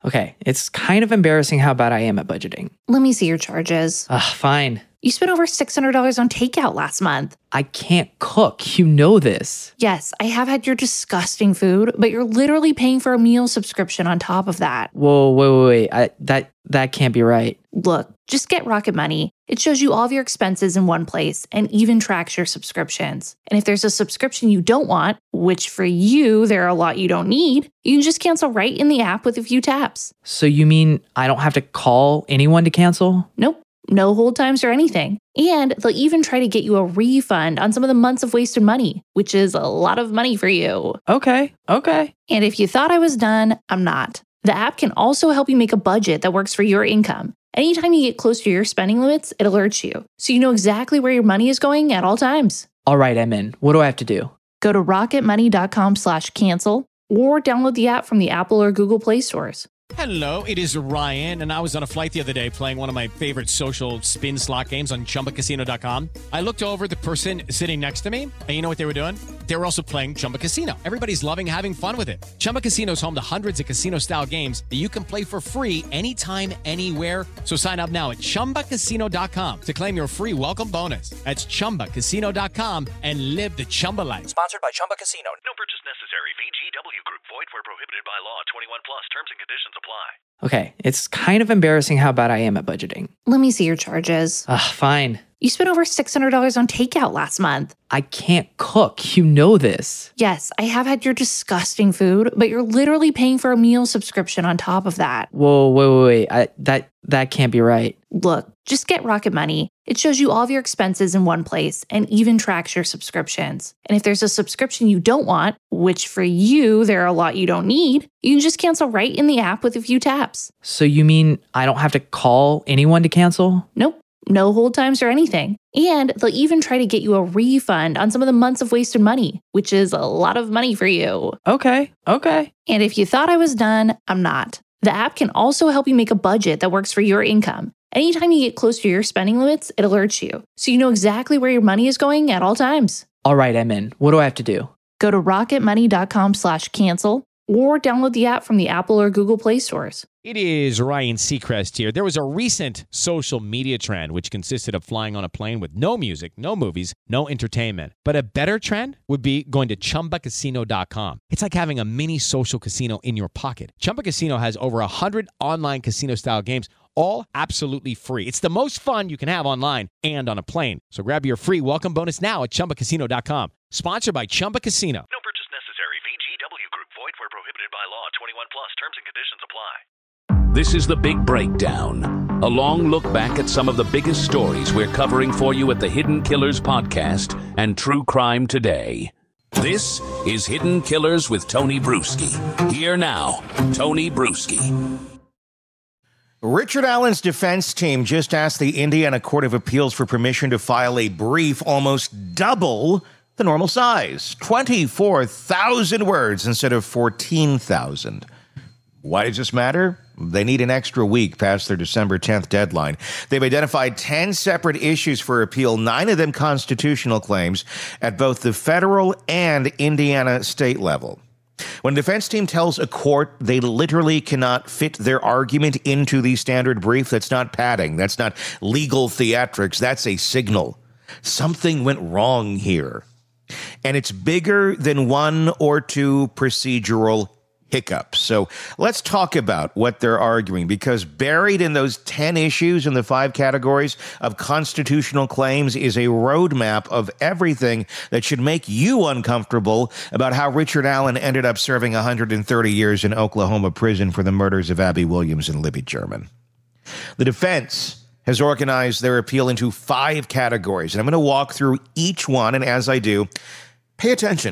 Okay, it's kind of embarrassing how bad I am at budgeting. Let me see your charges. Fine. You spent over $600 on takeout last month. I can't cook. You know this. Yes, I have had your disgusting food, but you're literally paying for a meal subscription on top of that. Whoa, wait. That can't be right. Look, just get Rocket Money. It shows you all of your expenses in one place and even tracks your subscriptions. And if there's a subscription you don't want, which for you, there are a lot you don't need, you can just cancel right in the app with a few taps. So you mean I don't have to call anyone to cancel? Nope. No hold times or anything. And they'll even try to get you a refund on some of the months of wasted money, which is a lot of money for you. Okay. And if you thought I was done, I'm not. The app can also help you make a budget that works for your income. Anytime you get close to your spending limits, it alerts you, so you know exactly where your money is going at all times. All right, I'm in. What do I have to do? Go to rocketmoney.com/cancel or download the app from the Apple or Google Play stores. Hello, it is Ryan, and I was on a flight the other day playing one of my favorite social spin slot games on ChumbaCasino.com. I looked over at the person sitting next to me, and you know what they were doing? They were also playing Chumba Casino. Everybody's loving having fun with it. Chumba Casino is home to hundreds of casino-style games that you can play for free anytime, anywhere. So sign up now at ChumbaCasino.com to claim your free welcome bonus. That's ChumbaCasino.com and live the Chumba life. Sponsored by Chumba Casino. No purchase necessary. VGW Group. Void where prohibited by law. 21 plus. Terms and conditions apply. Okay, it's kind of embarrassing how bad I am at budgeting. Let me see your charges. Fine. You spent over $600 on takeout last month. I can't cook. You know this. Yes, I have had your disgusting food, but you're literally paying for a meal subscription on top of that. Whoa, wait. That can't be right. Look, just get Rocket Money. It shows you all of your expenses in one place and even tracks your subscriptions. And if there's a subscription you don't want, which for you, there are a lot you don't need, you can just cancel right in the app with a few taps. So you mean I don't have to call anyone to cancel? Nope. No hold times or anything. And they'll even try to get you a refund on some of the months of wasted money, which is a lot of money for you. Okay. And if you thought I was done, I'm not. The app can also help you make a budget that works for your income. Anytime you get close to your spending limits, it alerts you, so you know exactly where your money is going at all times. All right, I'm in. What do I have to do? Go to rocketmoney.com/cancel or download the app from the Apple or Google Play stores. It is Ryan Seacrest here. There was a recent social media trend which consisted of flying on a plane with no music, no movies, no entertainment. But a better trend would be going to ChumbaCasino.com. It's like having a mini social casino in your pocket. Chumba Casino has over 100 online casino-style games, all absolutely free. It's the most fun you can have online and on a plane. So grab your free welcome bonus now at ChumbaCasino.com. Sponsored by Chumba Casino. No purchase necessary. VGW Group. Void where prohibited by law. 21 plus. Terms and conditions apply. This is The Big Breakdown, a long look back at some of the biggest stories we're covering for you at the Hidden Killers podcast and True Crime Today. This is Hidden Killers with Tony Bruschi. Here now, Tony Bruschi. Richard Allen's defense team just asked the Indiana Court of Appeals for permission to file a brief almost double the normal size, 24,000 words instead of 14,000. Why does this matter? They need an extra week past their December 10th deadline. They've identified 10 separate issues for appeal, 9 of them constitutional claims, at both the federal and Indiana state level. When a defense team tells a court they literally cannot fit their argument into the standard brief, that's not padding, that's not legal theatrics, that's a signal. Something went wrong here. And it's bigger than one or two procedural hiccups. So let's talk about what they're arguing, because buried in those 10 issues in the 5 categories of constitutional claims is a roadmap of everything that should make you uncomfortable about how Richard Allen ended up serving 130 years in Oklahoma prison for the murders of Abby Williams and Libby German. The defense has organized their appeal into 5 categories, and I'm going to walk through each one, and as I do, pay attention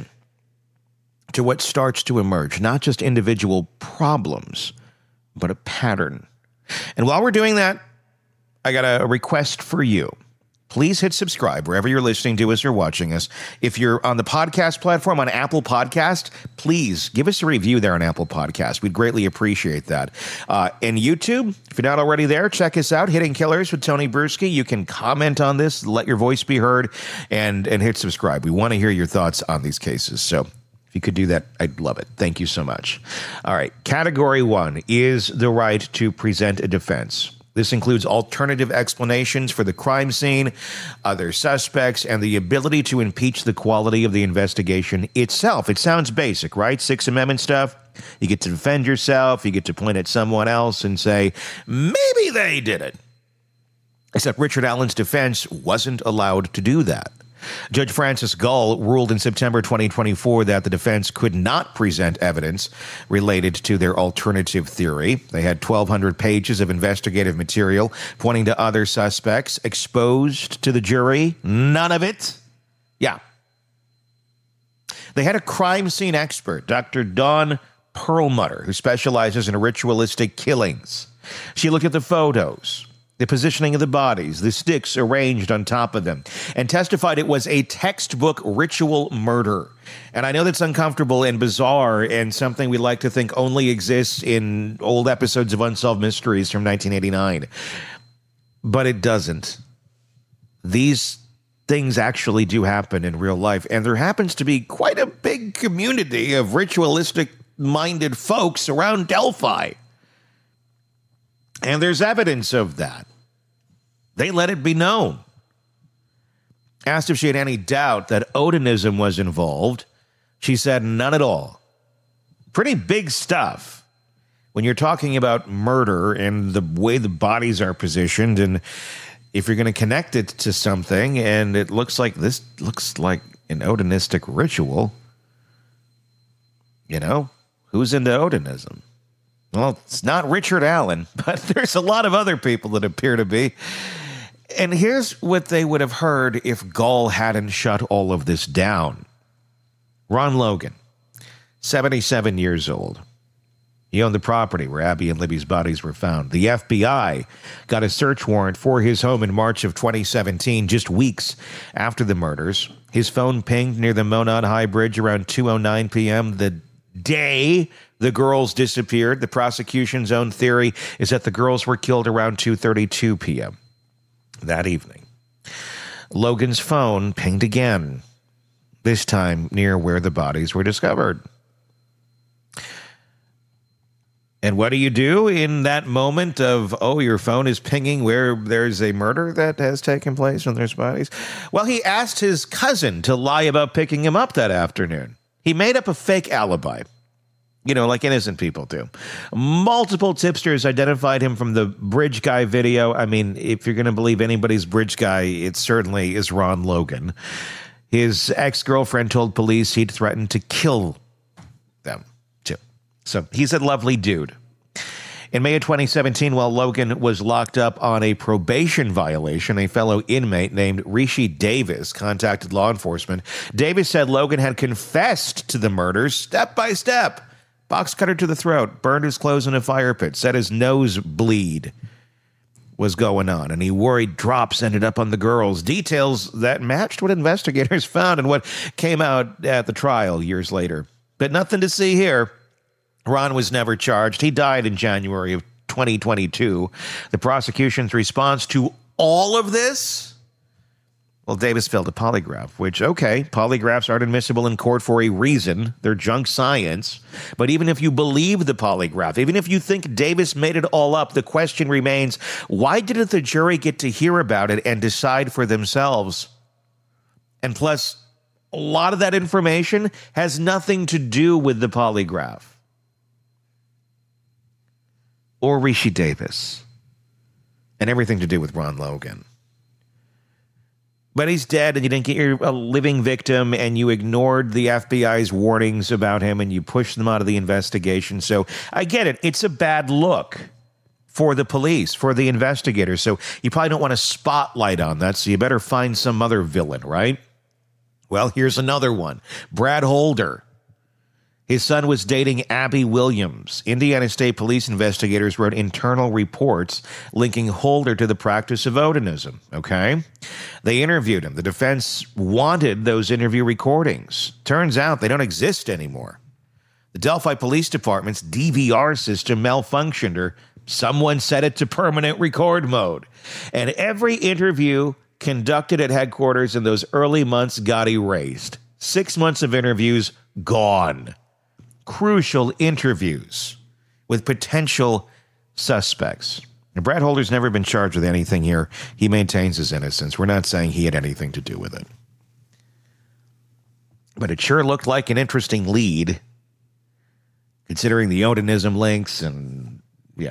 to what starts to emerge, not just individual problems, but a pattern. And while we're doing that, I got a request for you. Please hit subscribe wherever you're listening to us or watching us. If you're on the podcast platform on Apple Podcast, please give us a review there on Apple Podcast. We'd greatly appreciate that. And YouTube, if you're not already there, check us out, Hidden Killers with Tony Bruschi. You can comment on this, let your voice be heard, and hit subscribe. We want to hear your thoughts on these cases. So if you could do that, I'd love it. Thank you so much. All right. Category 1 is the right to present a defense. This includes alternative explanations for the crime scene, other suspects, and the ability to impeach the quality of the investigation itself. It sounds basic, right? Sixth Amendment stuff. You get to defend yourself. You get to point at someone else and say, maybe they did it. Except Richard Allen's defense wasn't allowed to do that. Judge Francis Gull ruled in September 2024 that the defense could not present evidence related to their alternative theory. They had 1,200 pages of investigative material pointing to other suspects exposed to the jury. None of it. Yeah. They had a crime scene expert, Dr. Dawn Perlmutter, who specializes in ritualistic killings. She looked at the photos, the positioning of the bodies, the sticks arranged on top of them, and testified it was a textbook ritual murder. And I know that's uncomfortable and bizarre and something we like to think only exists in old episodes of Unsolved Mysteries from 1989. But it doesn't. These things actually do happen in real life, and there happens to be quite a big community of ritualistic-minded folks around Delphi. And there's evidence of that. They let it be known. Asked if she had any doubt that Odinism was involved, she said none at all. Pretty big stuff when you're talking about murder and the way the bodies are positioned, and if you're going to connect it to something and it looks like this looks like an Odinistic ritual, you know, who's into Odinism? Well, it's not Richard Allen, but there's a lot of other people that appear to be. And here's what they would have heard if Gull hadn't shut all of this down. Ron Logan, 77 years old. He owned the property where Abby and Libby's bodies were found. The FBI got a search warrant for his home in March of 2017, just weeks after the murders. His phone pinged near the Monon High Bridge around 2:09 p.m. the day the girls disappeared. The prosecution's own theory is that the girls were killed around 2:32 p.m. that evening. Logan's phone pinged again, this time near where the bodies were discovered. And what do you do in that moment of, oh, your phone is pinging where there's a murder that has taken place and there's bodies? Well, he asked his cousin to lie about picking him up that afternoon. He made up a fake alibi. You know, like innocent people do. Multiple tipsters identified him from the Bridge Guy video. I mean, if you're going to believe anybody's Bridge Guy, it certainly is Ron Logan. His ex-girlfriend told police he'd threatened to kill them, too. So he's a lovely dude. In May of 2017, while Logan was locked up on a probation violation, a fellow inmate named Rishi Davis contacted law enforcement. Davis said Logan had confessed to the murders step by step. Box cutter to the throat, burned his clothes in a fire pit, said his nose bleed was going on, and he worried drops ended up on the girls. Details that matched what investigators found and what came out at the trial years later. But nothing to see here. Ron was never charged. He died in January of 2022. The prosecution's response to all of this? Well, Davis failed a polygraph, which, okay, polygraphs aren't admissible in court for a reason. They're junk science. But even if you believe the polygraph, even if you think Davis made it all up, the question remains, why didn't the jury get to hear about it and decide for themselves? And plus, a lot of that information has nothing to do with the polygraph. Or Rishi Davis. And everything to do with Ron Logan. But he's dead, and you didn't get your living victim, and you ignored the FBI's warnings about him, and you pushed them out of the investigation. So I get it. It's a bad look for the police, for the investigators. So you probably don't want a spotlight on that, so you better find some other villain, right? Well, here's another one. Brad Holder. His son was dating Abby Williams. Indiana State Police investigators wrote internal reports linking Holder to the practice of Odinism, okay? They interviewed him. The defense wanted those interview recordings. Turns out they don't exist anymore. The Delphi Police Department's DVR system malfunctioned, or someone set it to permanent record mode. And every interview conducted at headquarters in those early months got erased. 6 months of interviews gone. Crucial interviews with potential suspects. And Brad Holder's never been charged with anything here. He maintains his innocence. We're not saying he had anything to do with it. But it sure looked like an interesting lead, considering the Odinism links and, yeah.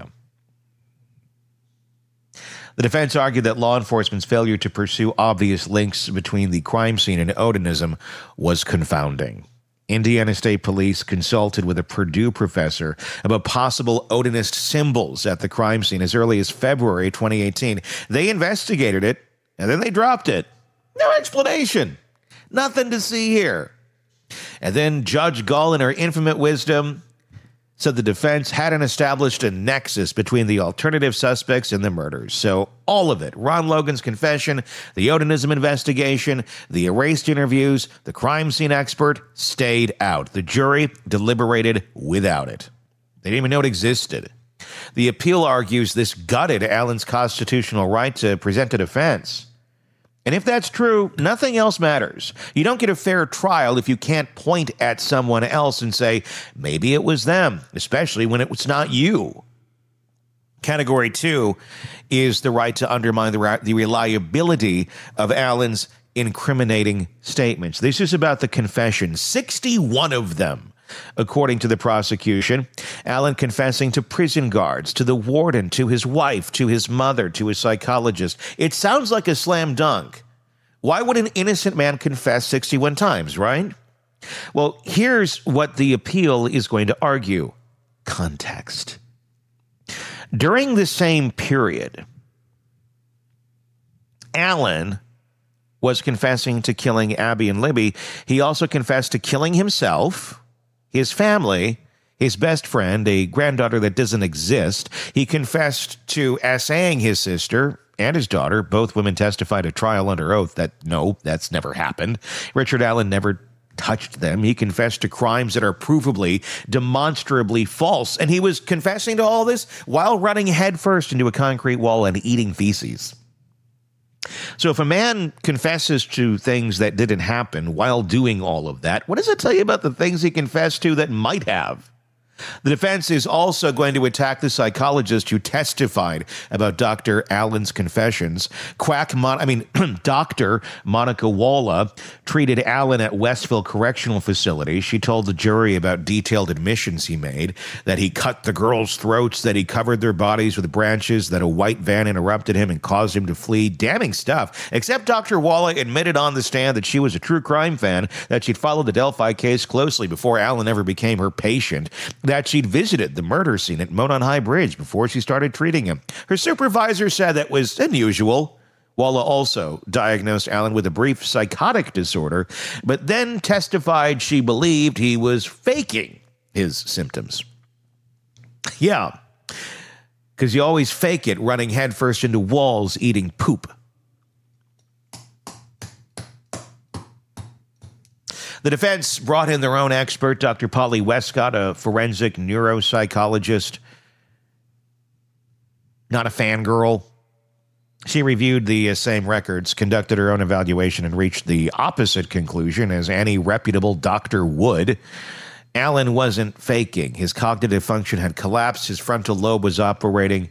The defense argued that law enforcement's failure to pursue obvious links between the crime scene and Odinism was confounding. Indiana State Police consulted with a Purdue professor about possible Odinist symbols at the crime scene as early as February 2018. They investigated it, and then they dropped it. No explanation. Nothing to see here. And then Judge Gull, in her infinite wisdom, said the defense hadn't established a nexus between the alternative suspects and the murders. So all of it, Ron Logan's confession, the Odinism investigation, the erased interviews, the crime scene expert, stayed out. The jury deliberated without it. They didn't even know it existed. The appeal argues this gutted Allen's constitutional right to present a defense. And if that's true, nothing else matters. You don't get a fair trial if you can't point at someone else and say, maybe it was them, especially when it was not you. Category 2 is the right to undermine the reliability of Allen's incriminating statements. This is about the confession, 61 of them. According to the prosecution, Allen confessing to prison guards, to the warden, to his wife, to his mother, to his psychologist. It sounds like a slam dunk. Why would an innocent man confess 61 times, right? Well, here's what the appeal is going to argue. Context. During the same period, Allen was confessing to killing Abby and Libby. He also confessed to killing himself, his family, his best friend, a granddaughter that doesn't exist. He confessed to assaying his sister and his daughter. Both women testified at trial under oath that, no, that's never happened. Richard Allen never touched them. He confessed to crimes that are provably, demonstrably false. And he was confessing to all this while running headfirst into a concrete wall and eating feces. So if a man confesses to things that didn't happen while doing all of that, what does it tell you about the things he confessed to that might have? The defense is also going to attack the psychologist who testified about Dr. Allen's confessions. Dr. Monica Walla treated Allen at Westville Correctional Facility. She told the jury about detailed admissions he made, that he cut the girls' throats, that he covered their bodies with branches, that a white van interrupted him and caused him to flee. Damning stuff. Except Dr. Walla admitted on the stand that she was a true crime fan, that she'd followed the Delphi case closely before Allen ever became her patient, that she'd visited the murder scene at Monon High Bridge before she started treating him. Her supervisor said that was unusual. Walla also diagnosed Allen with a brief psychotic disorder, but then testified she believed he was faking his symptoms. Yeah, because you always fake it running headfirst into walls eating poop. The defense brought in their own expert, Dr. Polly Westcott, a forensic neuropsychologist, not a fangirl. She reviewed the same records, conducted her own evaluation, and reached the opposite conclusion as any reputable doctor would. Allen wasn't faking. His cognitive function had collapsed. His frontal lobe was operating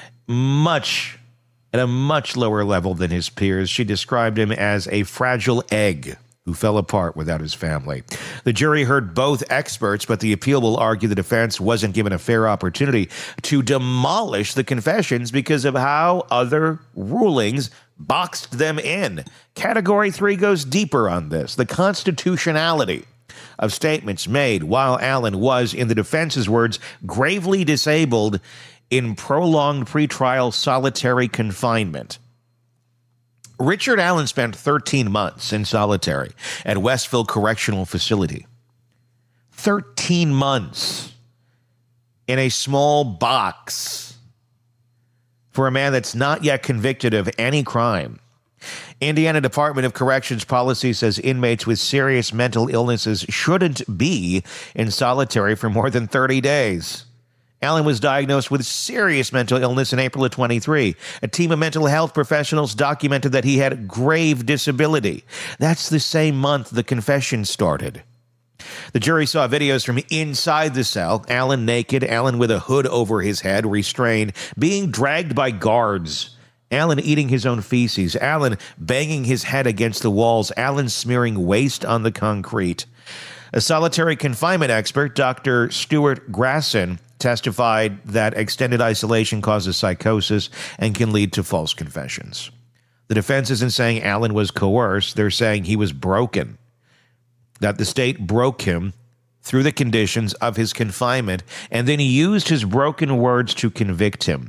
at a much lower level than his peers. She described him as a fragile egg who fell apart without his family. The jury heard both experts, but the appeal will argue the defense wasn't given a fair opportunity to demolish the confessions because of how other rulings boxed them in. Category 3 goes deeper on this. The constitutionality of statements made while Allen was, in the defense's words, gravely disabled in prolonged pretrial solitary confinement. Richard Allen spent 13 months in solitary at Westville Correctional Facility. 13 months in a small box for a man that's not yet convicted of any crime. Indiana Department of Corrections policy says inmates with serious mental illnesses shouldn't be in solitary for more than 30 days. Allen was diagnosed with serious mental illness in April of 23. A team of mental health professionals documented that he had grave disability. That's the same month the confession started. The jury saw videos from inside the cell. Allen naked, Allen with a hood over his head, restrained, being dragged by guards. Allen eating his own feces. Allen banging his head against the walls. Allen smearing waste on the concrete. A solitary confinement expert, Dr. Stuart Grasson, testified that extended isolation causes psychosis and can lead to false confessions. The defense isn't saying Allen was coerced. They're saying he was broken, that the state broke him through the conditions of his confinement, and then he used his broken words to convict him.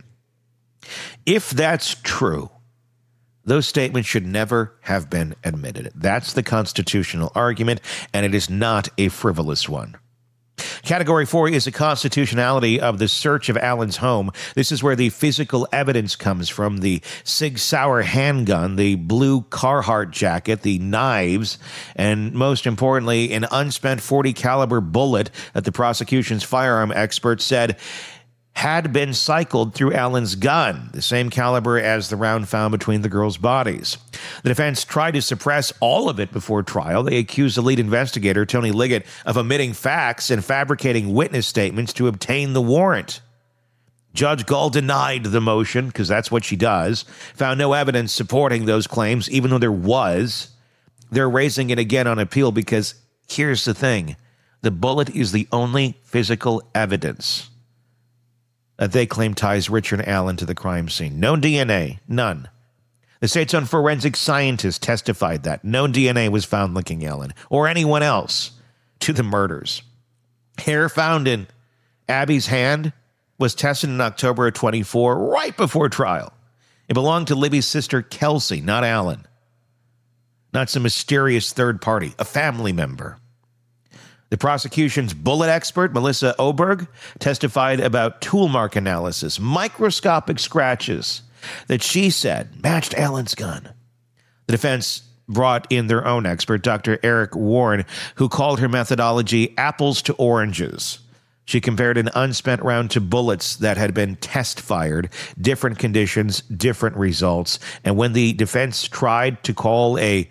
If that's true, those statements should never have been admitted. That's the constitutional argument, and it is not a frivolous one. Category 4 is the constitutionality of the search of Allen's home. This is where the physical evidence comes from: the Sig Sauer handgun, the blue Carhartt jacket, the knives, and most importantly, an unspent .40 caliber bullet that the prosecution's firearm expert said had been cycled through Allen's gun, the same caliber as the round found between the girls' bodies. The defense tried to suppress all of it before trial. They accused the lead investigator, Tony Liggett, of omitting facts and fabricating witness statements to obtain the warrant. Judge Gall denied the motion, because that's what she does, found no evidence supporting those claims, even though there was. They're raising it again on appeal because here's the thing: the bullet is the only physical evidence that they claim ties Richard Allen to the crime scene. No DNA, none. The state's own forensic scientist testified that no DNA was found linking Allen or anyone else to the murders. Hair found in Abby's hand was tested in October of 24, right before trial. It belonged to Libby's sister, Kelsey, not Allen. Not some mysterious third party, a family member. The prosecution's bullet expert, Melissa Oberg, testified about tool mark analysis, microscopic scratches that she said matched Allen's gun. The defense brought in their own expert, Dr. Eric Warren, who called her methodology apples to oranges. She compared an unspent round to bullets that had been test-fired, different conditions, different results. And when the defense tried to call a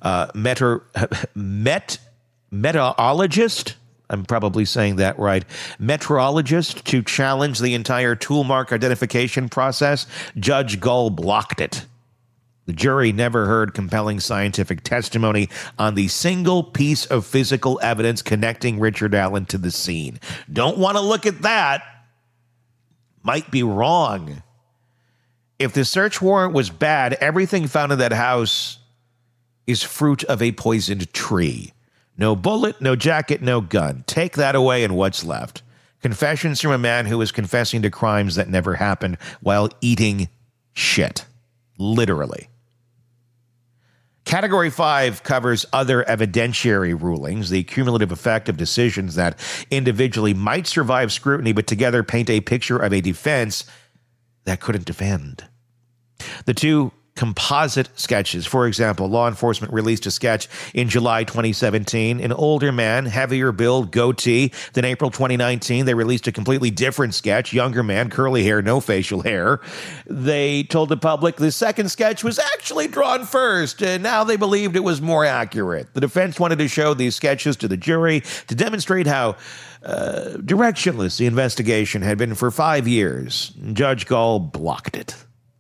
meteorologist, I'm probably saying that right, meteorologist, to challenge the entire tool mark identification process, Judge Gall blocked it. The jury never heard compelling scientific testimony on the single piece of physical evidence connecting Richard Allen to the scene. Don't want to look at that. Might be wrong. If the search warrant was bad, everything found in that house is fruit of a poisoned tree. No bullet, no jacket, no gun. Take that away and what's left? Confessions from a man who was confessing to crimes that never happened while eating shit. Literally. Category 5 covers other evidentiary rulings, the cumulative effect of decisions that individually might survive scrutiny, but together paint a picture of a defense that couldn't defend. The two composite sketches. For example, law enforcement released a sketch in July 2017. An older man, heavier build, goatee. Then April 2019, they released a completely different sketch. Younger man, curly hair, no facial hair. They told the public the second sketch was actually drawn first, and now they believed it was more accurate. The defense wanted to show these sketches to the jury to demonstrate how directionless the investigation had been for 5 years. Judge Gall blocked it.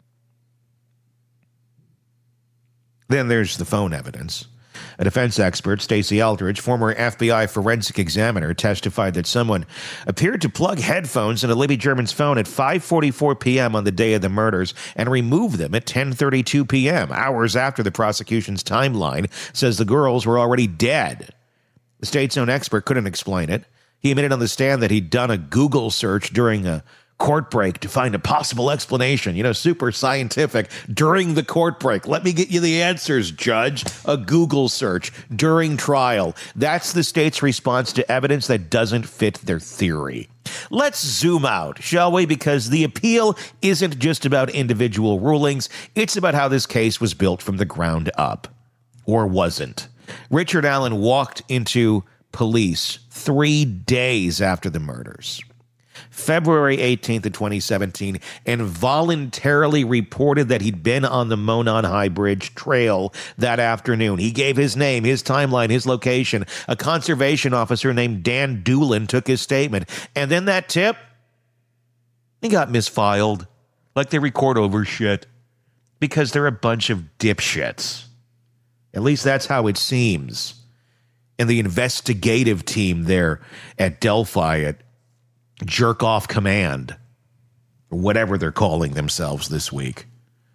Then there's the phone evidence. A defense expert, Stacey Aldridge, former FBI forensic examiner, testified that someone appeared to plug headphones into Libby German's phone at 5:44 p.m. on the day of the murders and remove them at 10:32 p.m., hours after the prosecution's timeline says the girls were already dead. The state's own expert couldn't explain it. He admitted on the stand that he'd done a Google search during a court break to find a possible explanation. Super scientific. During the court break. Let me get you the answers, Judge. A Google search during trial. That's the state's response to evidence that doesn't fit their theory. Let's zoom out, shall we? Because the appeal isn't just about individual rulings. It's about how this case was built from the ground up. Or wasn't. Richard Allen walked into police 3 days after the murders. February 18th of 2017, and voluntarily reported that he'd been on the Monon High Bridge Trail that afternoon. He gave his name, his timeline, his location. A conservation officer named Dan Doolin took his statement. And then that tip, he got misfiled. Like they record over shit. Because they're a bunch of dipshits. At least that's how it seems. And the investigative team there at Delphi at Jerk Off Command, or whatever they're calling themselves this week.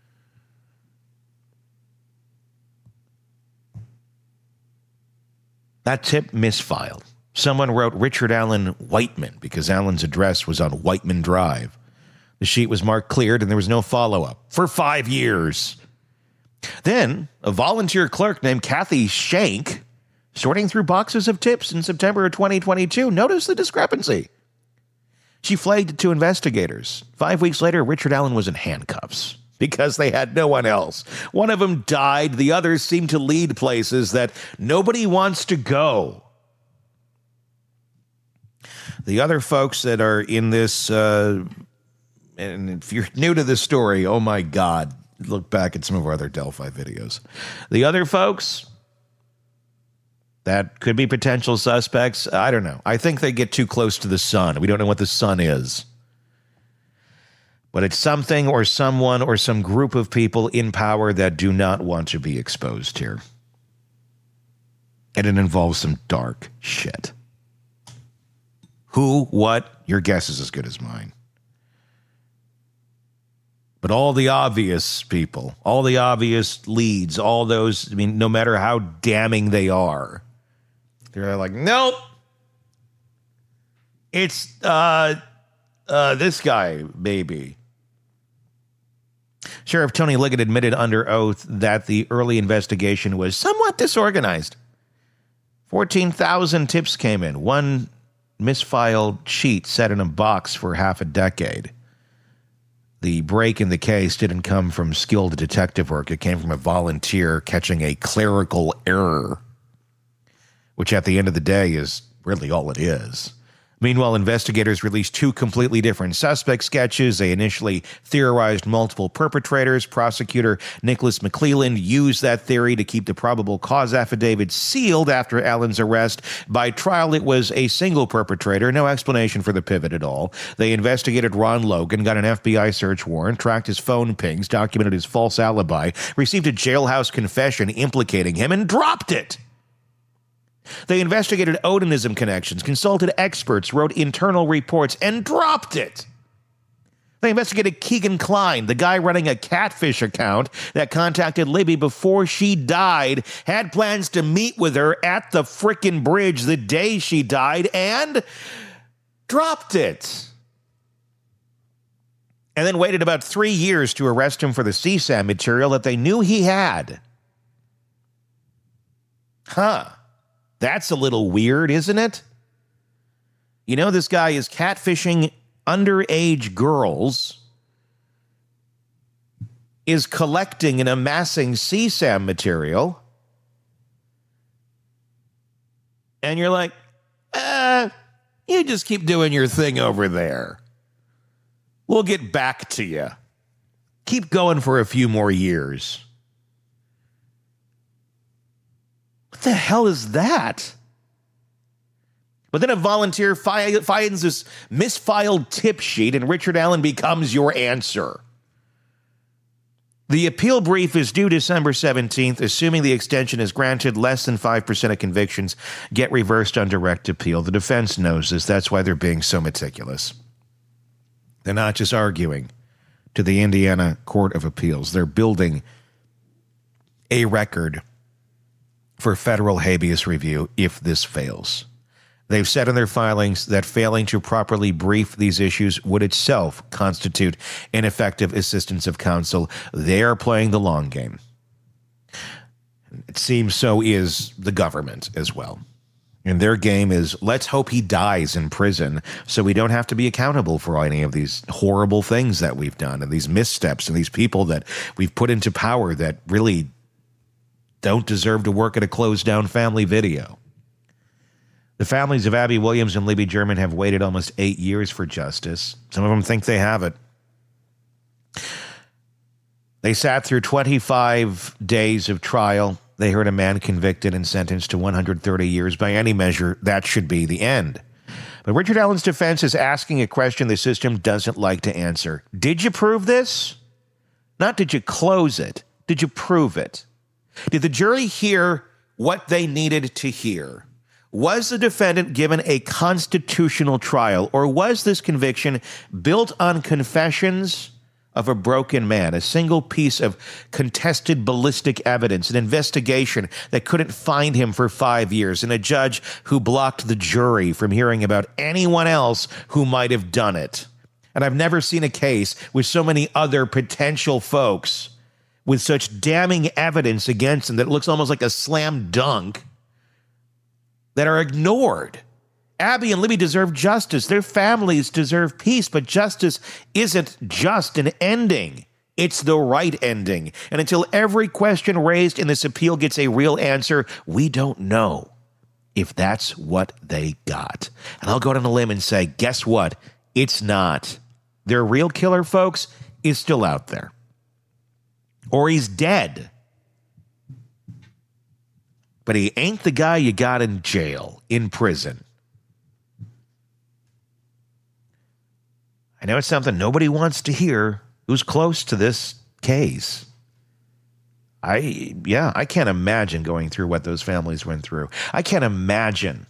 That tip misfiled. Someone wrote Richard Allen Whiteman because Allen's address was on Whiteman Drive. The sheet was marked cleared and there was no follow-up for 5 years. Then a volunteer clerk named Kathy Shank, sorting through boxes of tips in September of 2022, noticed the discrepancy. She flagged it to investigators. 5 weeks later, Richard Allen was in handcuffs because they had no one else. One of them died. The others seemed to lead places that nobody wants to go. The other folks that are in this, and if you're new to this story, oh my God, look back at some of our other Delphi videos. The other folks that could be potential suspects, I don't know. I think they get too close to the sun. We don't know what the sun is. But it's something or someone or some group of people in power that do not want to be exposed here. And it involves some dark shit. Who, what, your guess is as good as mine. But all the obvious people, all the obvious leads, all those, I mean, no matter how damning they are, they're like, nope. It's this guy, maybe. Sheriff Tony Liggett admitted under oath that the early investigation was somewhat disorganized. 14,000 tips came in. One misfiled sheet sat in a box for half a decade. The break in the case didn't come from skilled detective work. It came from a volunteer catching a clerical error, which at the end of the day is really all it is. Meanwhile, investigators released two completely different suspect sketches. They initially theorized multiple perpetrators. Prosecutor Nicholas McClelland used that theory to keep the probable cause affidavit sealed after Allen's arrest. By trial, it was a single perpetrator. No explanation for the pivot at all. They investigated Ron Logan, got an FBI search warrant, tracked his phone pings, documented his false alibi, received a jailhouse confession implicating him, and dropped it. They investigated Odinism connections, consulted experts, wrote internal reports, and dropped it. They investigated Keegan Klein, the guy running a catfish account that contacted Libby before she died, had plans to meet with her at the frickin' bridge the day she died, and dropped it. And then waited about 3 years to arrest him for the CSAM material that they knew he had. That's a little weird, isn't it? You know, this guy is catfishing underage girls, is collecting and amassing CSAM material, and you're like, you just keep doing your thing over there. We'll get back to you. Keep going for a few more years. What the hell is that? But then a volunteer finds this misfiled tip sheet and Richard Allen becomes your answer. The appeal brief is due December 17th. Assuming the extension is granted, less than 5% of convictions get reversed on direct appeal. The defense knows this. That's why they're being so meticulous. They're not just arguing to the Indiana Court of Appeals. They're building a record for federal habeas review if this fails. They've said in their filings that failing to properly brief these issues would itself constitute ineffective assistance of counsel. They are playing the long game. It seems so is the government as well. And their game is, let's hope he dies in prison so we don't have to be accountable for any of these horrible things that we've done and these missteps and these people that we've put into power that really don't deserve to work at a closed-down family video. The families of Abby Williams and Libby German have waited almost 8 years for justice. Some of them think they have it. They sat through 25 days of trial. They heard a man convicted and sentenced to 130 years. By any measure, that should be the end. But Richard Allen's defense is asking a question the system doesn't like to answer. Did you prove this? Not did you close it. Did you prove it? Did the jury hear what they needed to hear? Was the defendant given a constitutional trial, or was this conviction built on confessions of a broken man, a single piece of contested ballistic evidence, an investigation that couldn't find him for 5 years, and a judge who blocked the jury from hearing about anyone else who might have done it? And I've never seen a case with so many other potential folks with such damning evidence against them that it looks almost like a slam dunk that are ignored. Abby and Libby deserve justice. Their families deserve peace, but justice isn't just an ending. It's the right ending. And until every question raised in this appeal gets a real answer, we don't know if that's what they got. And I'll go down a limb and say, guess what? It's not. Their real killer, folks, is still out there. Or he's dead. But he ain't the guy you got in jail, in prison. I know it's something nobody wants to hear who's close to this case. I can't imagine going through what those families went through. I can't imagine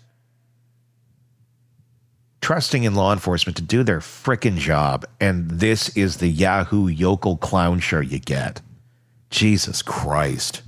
trusting in law enforcement to do their frickin' job, and this is the Yahoo yokel clown show you get. Jesus Christ.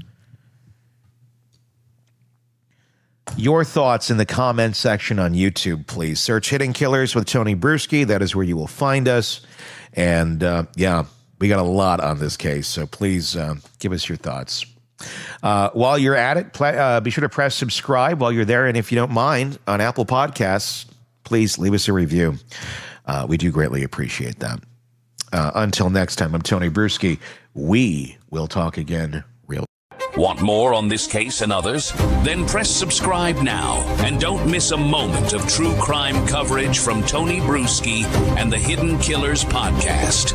Your thoughts in the comments section on YouTube, please. Search Hidden Killers with Tony Bruschi. That is where you will find us. And we got a lot on this case, so please give us your thoughts. While you're at it, be sure to press subscribe while you're there. And if you don't mind, on Apple Podcasts, please leave us a review. We do greatly appreciate that. Until next time, I'm Tony Bruschi. We will talk again real. Want more on this case and others? Then press subscribe now and don't miss a moment of true crime coverage from Tony Bruschi and the Hidden Killers podcast.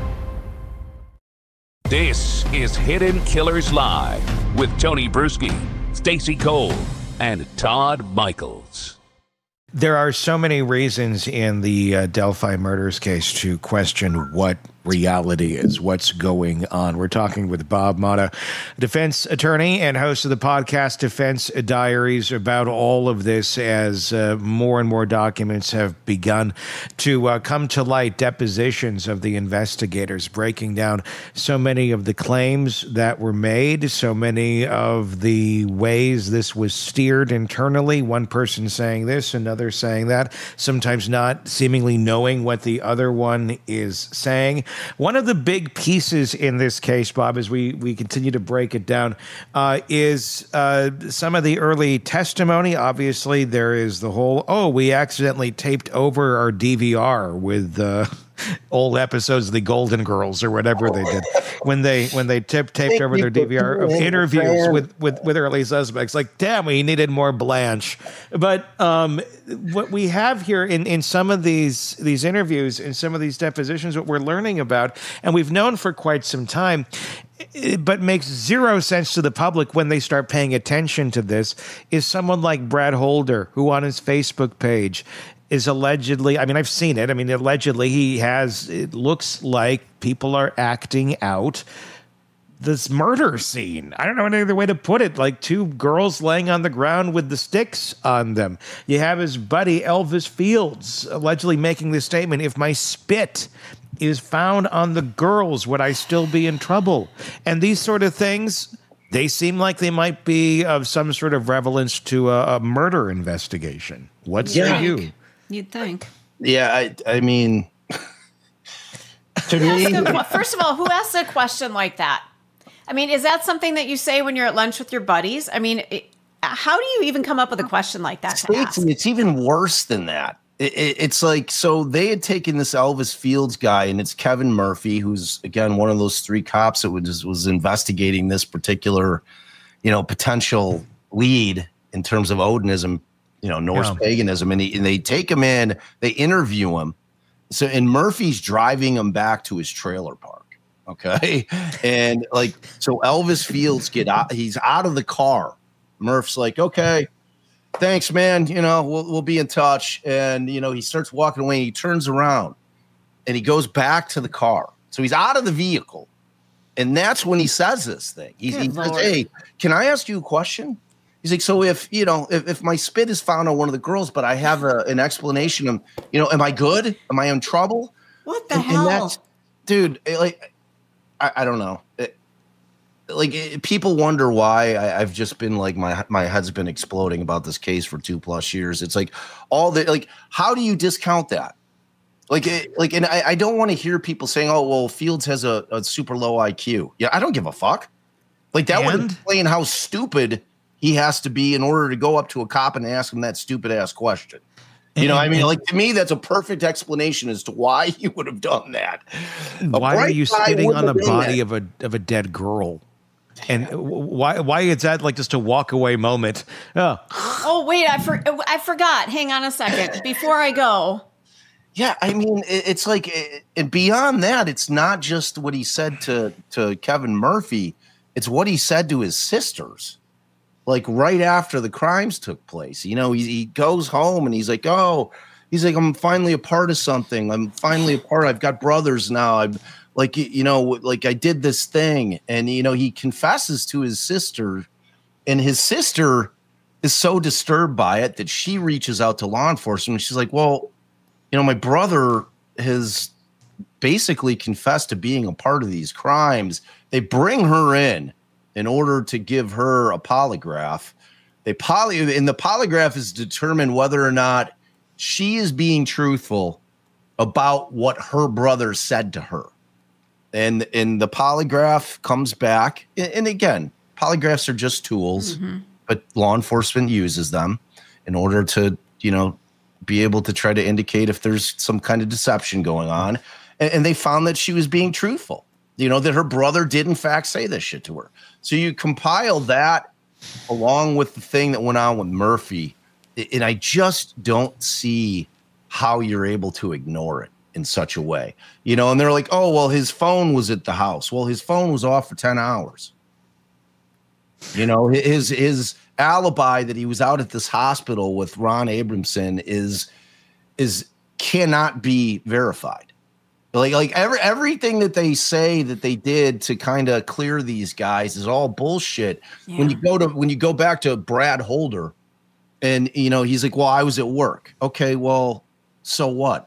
This is Hidden Killers Live with Tony Bruschi, Stacey Cole, and Todd Michaels. There are so many reasons in the Delphi murders case to question what reality is, what's going on. We're talking with Bob Motta, defense attorney and host of the podcast Defense Diaries, about all of this as more and more documents have begun to come to light, depositions of the investigators, breaking down so many of the claims that were made, so many of the ways this was steered internally, one person saying this, another saying that, sometimes not seemingly knowing what the other one is saying. One of the big pieces in this case, Bob, as we continue to break it down, is some of the early testimony. Obviously, there is the whole, we accidentally taped over our DVR with old episodes of the Golden Girls or whatever they did when they taped over their DVR of interviews with early suspects. Like, damn, we needed more Blanche. But what we have here in some of these interviews, in some of these depositions, what we're learning about, and we've known for quite some time, but makes zero sense to the public when they start paying attention to this, is someone like Brad Holder, who on his Facebook page is allegedly, I've seen it. Allegedly it looks like people are acting out this murder scene. I don't know any other way to put it. Like two girls laying on the ground with the sticks on them. You have his buddy Elvis Fields allegedly making this statement: if my spit is found on the girls, would I still be in trouble? And these sort of things, they seem like they might be of some sort of relevance to a murder investigation. What say you? You'd think. Yeah, I mean, to me, first of all, who asks a question like that? Is that something that you say when you're at lunch with your buddies? How do you even come up with a question like that to ask? It's even worse than that. It's like, so they had taken this Elvis Fields guy, and it's Kevin Murphy, who's, again, one of those three cops that was investigating this particular, potential lead in terms of Odinism, Norse paganism, and they take him in, they interview him. So, and Murphy's driving him back to his trailer park. Okay. And so Elvis Fields he's out of the car. Murph's like, okay, thanks, man. We'll be in touch. And, he starts walking away and he turns around and he goes back to the car. So he's out of the vehicle. And that's when he says this thing. He says, hey, can I ask you a question? He's like, so if my spit is found on one of the girls, but I have an explanation, am I good? Am I in trouble? What the hell? Dude, I don't know. People wonder why I've just been my head's been exploding about this case for 2+ years. It's how do you discount that? And I don't want to hear people saying, oh, well, Fields has a super low IQ. Yeah, I don't give a fuck. That would explain how stupid he has to be in order to go up to a cop and ask him that stupid ass question. To me, that's a perfect explanation as to why he would have done that. Why are you spitting on the body of a dead girl? And why is that just a walk away moment? Oh, wait, I forgot. Hang on a second before I go. Yeah, it's and beyond that, it's not just what he said to Kevin Murphy. It's what he said to his sisters. Right after the crimes took place, he goes home and he's like, I'm finally a part of something. I've got brothers now. I'm I did this thing. And, he confesses to his sister, and his sister is so disturbed by it that she reaches out to law enforcement. She's like, well, my brother has basically confessed to being a part of these crimes. They bring her in order to give her a polygraph. And the polygraph is to determine whether or not she is being truthful about what her brother said to her. And the polygraph comes back. And again, polygraphs are just tools, but law enforcement uses them in order to, be able to try to indicate if there's some kind of deception going on. And they found that she was being truthful. That her brother did in fact say this shit to her. So you compile that along with the thing that went on with Murphy, and I just don't see how you're able to ignore it in such a way. And they're like, oh, well, his phone was at the house. Well, his phone was off for 10 hours. His alibi that he was out at this hospital with Ron Abramson is cannot be verified. Everything that they say that they did to kind of clear these guys is all bullshit. Yeah. When you go back to Brad Holder, and he's like, well, I was at work. Okay, well, so what?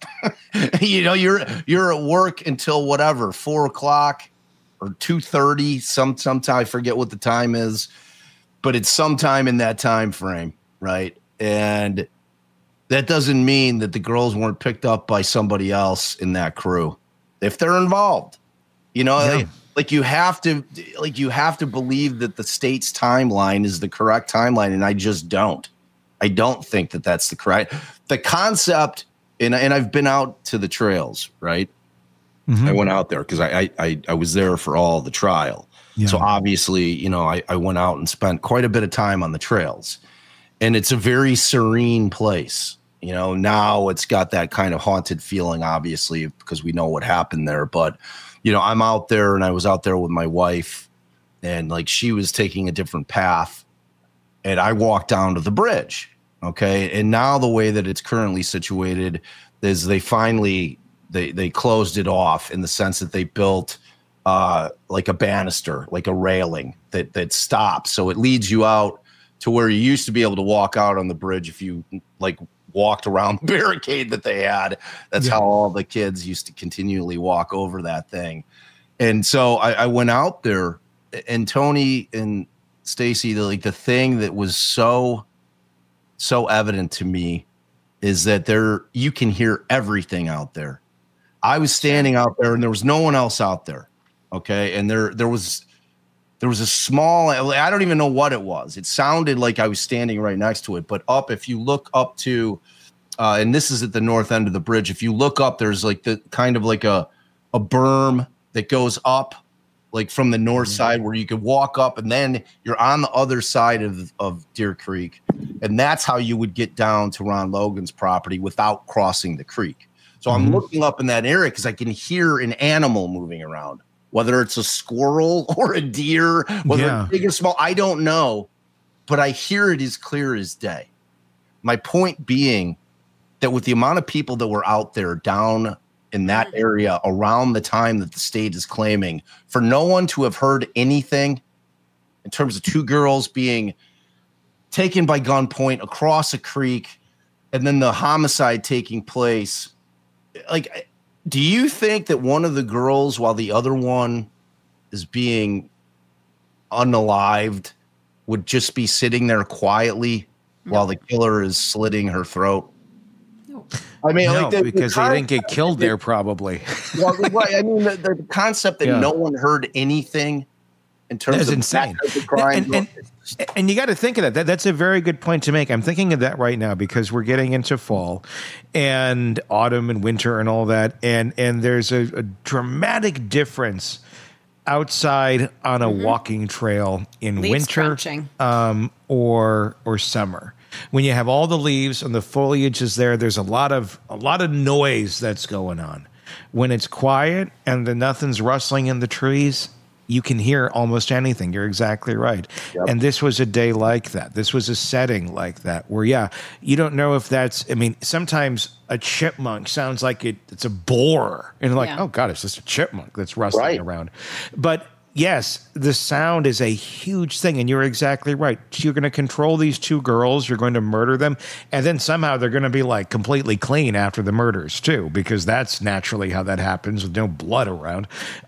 You're at work until whatever 4:00 or 2:30. Sometime I forget what the time is, but it's sometime in that time frame, right? And that doesn't mean that the girls weren't picked up by somebody else in that crew if they're involved. You have to believe that the state's timeline is the correct timeline, and I just don't. I don't think that that's the concept. And I've been out to the trails, right? Mm-hmm. I went out there because I was there for all the trial. Yeah. So obviously, I went out and spent quite a bit of time on the trails, and it's a very serene place. Now it's got that kind of haunted feeling, obviously, because we know what happened there. But, I'm out there, and I was out there with my wife, and she was taking a different path, and I walked down to the bridge. Okay. And now the way that it's currently situated is they finally, they closed it off in the sense that they built a banister, a railing that stops. So it leads you out to where you used to be able to walk out on the bridge if you walked around the barricade that they had. That's how all the kids used to continually walk over that thing. And so I went out there, and Tony and Stacy, the thing that was so evident to me is that you can hear everything out there. I was standing out there and there was no one else out there. Okay. And there was a small, I don't even know what it was. It sounded like I was standing right next to it, but if you look up to, and this is at the north end of the bridge. If you look up, there's the kind of a berm that goes up from the north side where you could walk up, and then you're on the other side of Deer Creek. And that's how you would get down to Ron Logan's property without crossing the creek. So I'm looking up in that area because I can hear an animal moving around, whether it's a squirrel or a deer, whether it's big or small, I don't know, but I hear it as clear as day. My point being that with the amount of people that were out there down in that area around the time that the state is claiming, for no one to have heard anything in terms of two girls being taken by gunpoint across a creek and then the homicide taking place. Like, do you think that one of the girls, while the other one is being unalived, would just be sitting there quietly while the killer is slitting her throat? I mean, no, because they didn't get killed there, probably. Well, right. I mean, the concept that no one heard anything in terms of insane. That crime. And you got to think of that. That's a very good point to make. I'm thinking of that right now because we're getting into fall and autumn and winter and all that. And there's a dramatic difference outside on a walking trail in Leaves winter or summer. When you have all the leaves and the foliage is there, there's a lot of noise that's going on. When it's quiet and nothing's rustling in the trees, you can hear almost anything. You're exactly right. Yep. And this was a day like that. This was a setting like that where, you don't know if that's, I mean, sometimes a chipmunk sounds like it's a boar. And like, oh God, it's just a chipmunk that's rustling around. But yes, the sound is a huge thing. And you're exactly right. You're going to control these two girls. You're going to murder them. And then somehow they're going to be like completely clean after the murders too, because that's naturally how that happens with no blood around.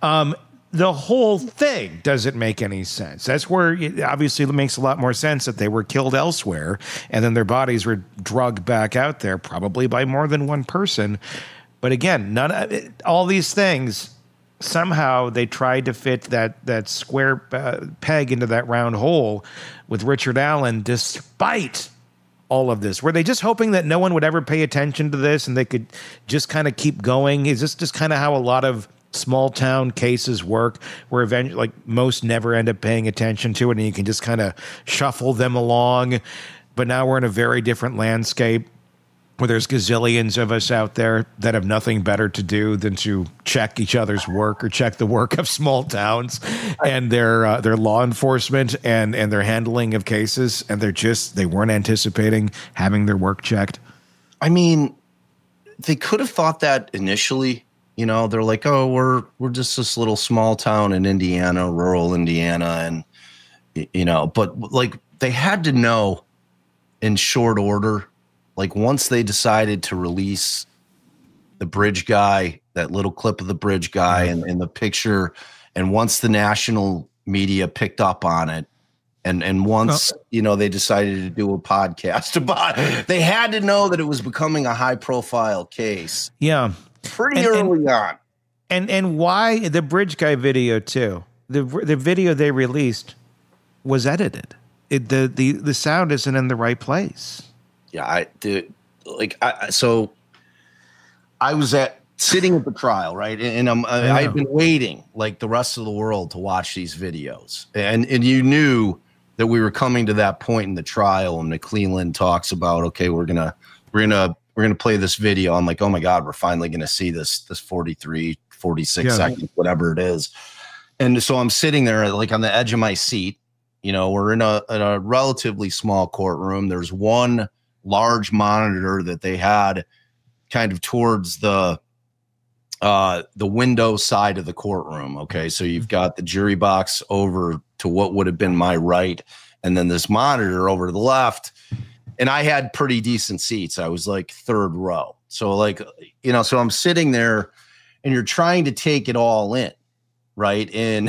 The whole thing doesn't make any sense. That's where it obviously makes a lot more sense that they were killed elsewhere and then their bodies were drugged back out there, probably by more than one person. But again, all these things, somehow they tried to fit that square peg into that round hole with Richard Allen, despite all of this. Were they just hoping that no one would ever pay attention to this and they could just kind of keep going? Is this just kind of how a lot of small town cases work, where eventually, like, most never end up paying attention to it and you can just kind of shuffle them along? But now we're in a very different landscape where there's gazillions of us out there that have nothing better to do than to check each other's work or check the work of small towns and their law enforcement and their handling of cases. And they weren't anticipating having their work checked. I mean, they could have thought that initially. You know, they're like, oh, we're just this little small town in Indiana, rural Indiana. And, you know, but like they had to know in short order, like once they decided to release the bridge guy, that little clip of the bridge guy and the picture. And once the national media picked up on it, and once, they decided to do a podcast about it, they had to know that it was becoming a high profile case. Yeah. Pretty early on. And why the bridge guy video too? The video they released was edited. The sound isn't in the right place. Yeah, so I was sitting at the trial, right? And I've been waiting like the rest of the world to watch these videos. And you knew that we were coming to that point in the trial and McClelland talks about, okay, we're gonna play this video. I'm like, oh my God, we're finally going to see this 43, 46 seconds, whatever it is. And so I'm sitting there like on the edge of my seat. You know, we're in a relatively small courtroom. There's one large monitor that they had kind of towards the window side of the courtroom. Okay. So you've got the jury box over to what would have been my right. And then this monitor over to the left. And I had pretty decent seats. I was like third row. So like, so I'm sitting there and you're trying to take it all in, right? In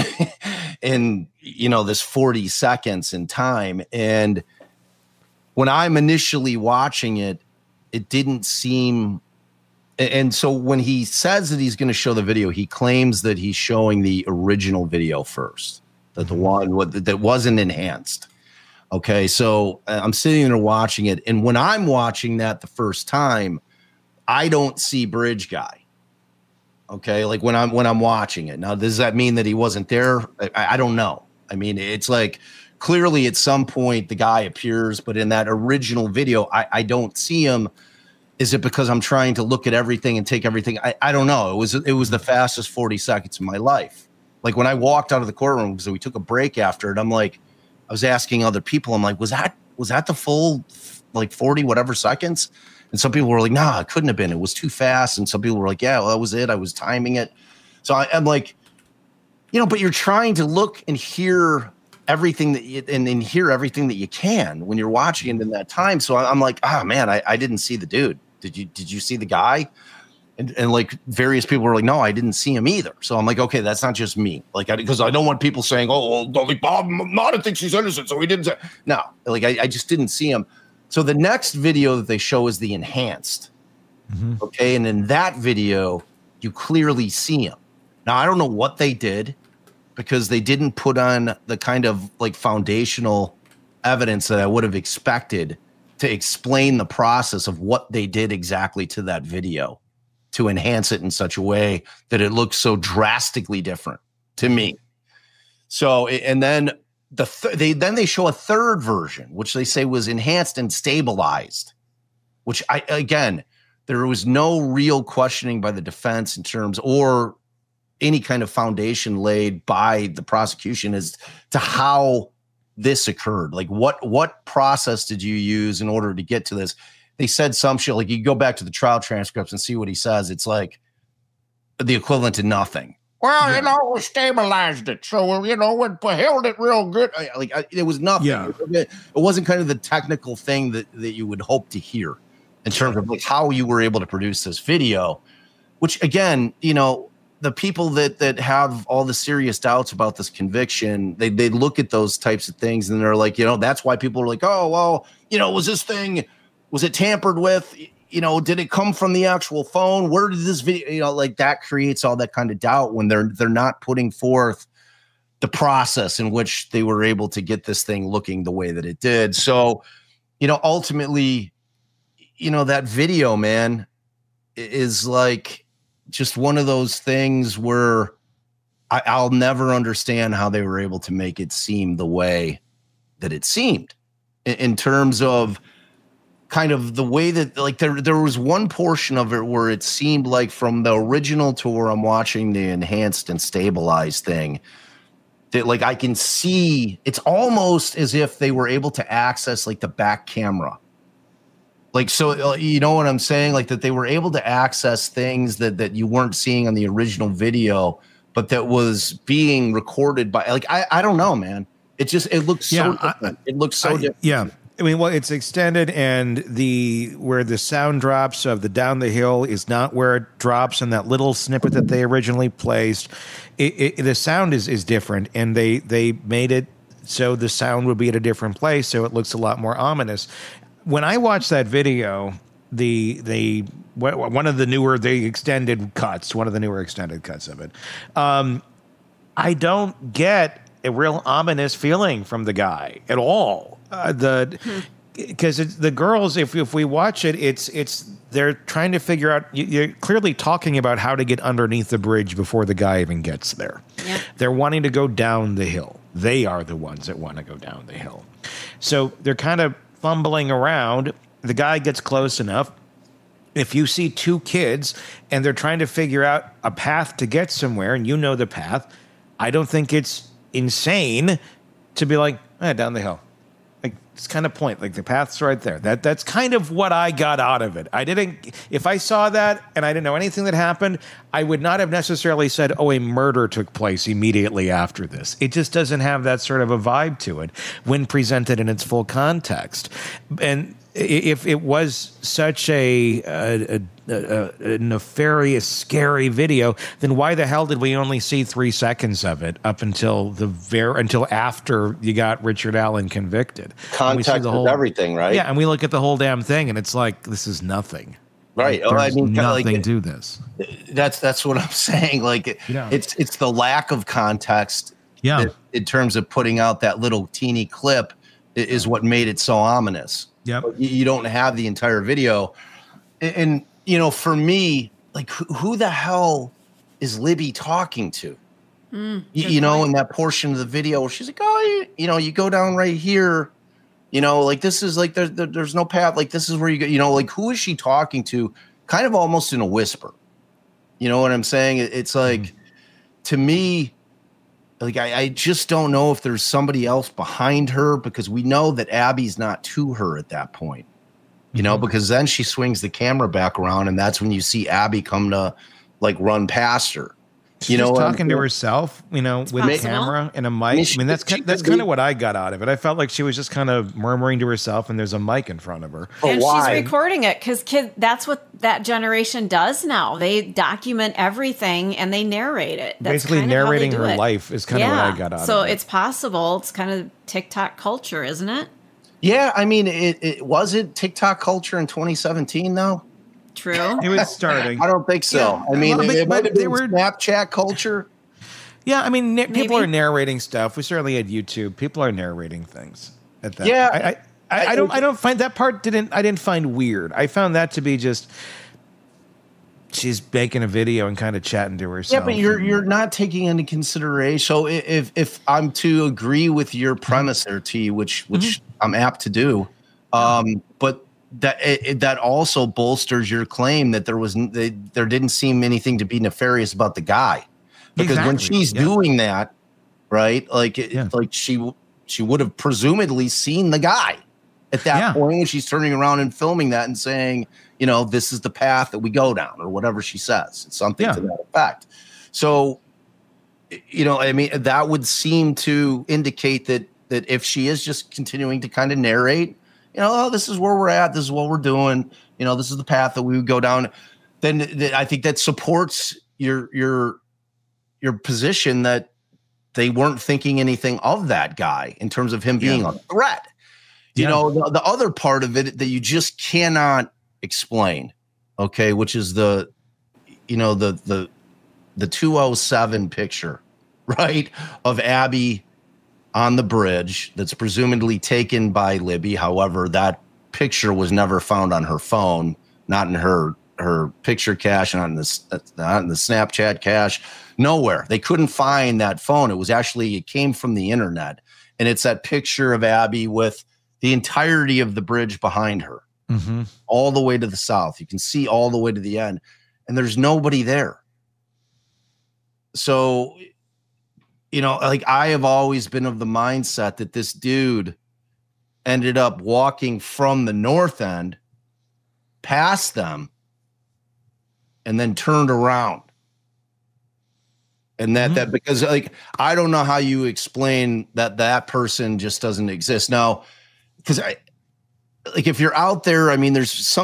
this 40 seconds in time. And when I'm initially watching it, it didn't seem. And so when he says that he's going to show the video, he claims that he's showing the original video first, that the one that wasn't enhanced. Okay, so I'm sitting there watching it, and when I'm watching that the first time, I don't see bridge guy. Okay, like when I'm watching it. Now, does that mean that he wasn't there? I don't know. I mean, it's like clearly at some point the guy appears, but in that original video, I don't see him. Is it because I'm trying to look at everything and take everything? I don't know. It was the fastest 40 seconds of my life. Like when I walked out of the courtroom, because we took a break after it, I'm like, I was asking other people, I'm like, was that the full like 40 whatever seconds? And some people were like, nah, it couldn't have been. It was too fast. And some people were like, yeah, well, that was it. I was timing it. So I'm like, but you're trying to look and hear everything that and hear everything that you can when you're watching it in that time. So I'm like, man, I didn't see the dude. Did you see the guy? And like various people were like, no, I didn't see him either. So I'm like, okay, that's not just me. Like, because I don't want people saying, oh, well, like Bob Mata thinks he's innocent, so he didn't say. No, like I just didn't see him. So the next video that they show is the enhanced. Mm-hmm. Okay. And in that video, you clearly see him. Now, I don't know what they did because they didn't put on the kind of like foundational evidence that I would have expected to explain the process of what they did exactly to that video to enhance it in such a way that it looks so drastically different to me. So, and then they show a third version, which they say was enhanced and stabilized, which there was no real questioning by the defense in terms or any kind of foundation laid by the prosecution as to how this occurred. Like what process did you use in order to get to this? They said some shit, like you go back to the trial transcripts and see what he says. It's like the equivalent to nothing. Well, we stabilized it. So, we held it real good. It was nothing. Yeah. It wasn't kind of the technical thing that you would hope to hear in terms of like how you were able to produce this video, which again, the people that have all the serious doubts about this conviction, they look at those types of things and they're like, that's why people are like, oh, well, was it tampered with? Did it come from the actual phone? Where did this video, like that creates all that kind of doubt when they're not putting forth the process in which they were able to get this thing looking the way that it did. So, ultimately, that video, man, is like just one of those things where I'll never understand how they were able to make it seem the way that it seemed in terms of kind of the way that like there was one portion of it where it seemed like from the original to where I'm watching the enhanced and stabilized thing that like I can see it's almost as if they were able to access like the back camera. Like, so you know what I'm saying? Like that they were able to access things that you weren't seeing on the original video, but that was being recorded by like, I don't know, man. It looks so different. It looks so different. Yeah. I mean, well, it's extended, and where the sound drops of the Down the Hill is not where it drops in that little snippet that they originally placed. The sound is different, and they made it so the sound would be at a different place, so it looks a lot more ominous. When I watched that video, one of the newer extended cuts of it, I don't get a real ominous feeling from the guy at all. Because the girls, if we watch it, they're trying to figure out. You're clearly talking about how to get underneath the bridge before the guy even gets there. Yep. They're wanting to go down the hill. They are the ones that want to go down the hill. So they're kind of fumbling around. The guy gets close enough. If you see two kids and they're trying to figure out a path to get somewhere, and you know the path, I don't think it's insane to be like, down the hill. Like, it's kind of point. Like, the path's right there. That's kind of what I got out of it. If I saw that and I didn't know anything that happened, I would not have necessarily said, a murder took place immediately after this. It just doesn't have that sort of a vibe to it when presented in its full context. And if it was such a nefarious, scary video, then why the hell did we only see 3 seconds of it up until until after you got Richard Allen convicted? Context is everything, right? Yeah, and we look at the whole damn thing, and it's like, this is nothing. Right. There's nothing to this. That's what I'm saying. Like, it's the lack of context. Yeah. In terms of putting out that little teeny clip is what made it so ominous. Yep. You don't have the entire video. And for me, like, who the hell is Libby talking to? You know, in that portion of the video where she's like, oh, you know, you go down right here, you know, like this is like there's no path. Like this is where you go, you know, like who is she talking to? Kind of almost in a whisper. You know what I'm saying? It's like, to me, like I just don't know if there's somebody else behind her, because we know that Abby's not to her at that point. You know, because then she swings the camera back around, and that's when you see Abby come to like run past her. She's just talking to herself, you know, with a camera and a mic. I mean, that's kind of what I got out of it. I felt like she was just kind of murmuring to herself, and there's a mic in front of her. And she's recording it because that's what that generation does now. They document everything and they narrate it. That's basically narrating her life is kind of what I got out of it. So it's possible. It's kind of TikTok culture, isn't it? Yeah, I mean, it was it TikTok culture in 2017 though. True. It was starting. I don't think so. Yeah. I mean, it might have been Snapchat culture. Yeah, I mean, people are narrating stuff. We certainly had YouTube. People are narrating things at that. Yeah, I don't find that part I didn't find weird. I found that to be just she's making a video and kind of chatting to herself. Yeah, but you're not taking into consideration. So if I'm to agree with your premise there, T, which I'm apt to do, but that also bolsters your claim that there didn't seem anything to be nefarious about the guy, because when she's doing that, right, like she would have presumably seen the guy at that point when she's turning around and filming that and saying, you know, this is the path that we go down, or whatever she says. It's something to that effect. So, you know, I mean, that would seem to indicate that if she is just continuing to kind of narrate, you know, oh, this is where we're at, this is what we're doing, you know, this is the path that we would go down, then I think that supports your position that they weren't thinking anything of that guy in terms of him being a threat. You know, the other part of it that you just cannot explain, okay, which is the 207 picture, right, of Abby on the bridge that's presumably taken by Libby. However, that picture was never found on her phone, not in her picture cache, not in the Snapchat cache, nowhere. They couldn't find that phone. It came from the internet, and it's that picture of Abby with the entirety of the bridge behind her, all the way to the south. You can see all the way to the end, and there's nobody there. So, you know, like, I have always been of the mindset that this dude ended up walking from the north end past them and then turned around. And that because, like, I don't know how you explain that person just doesn't exist. Now, because if you're out there, I mean, there's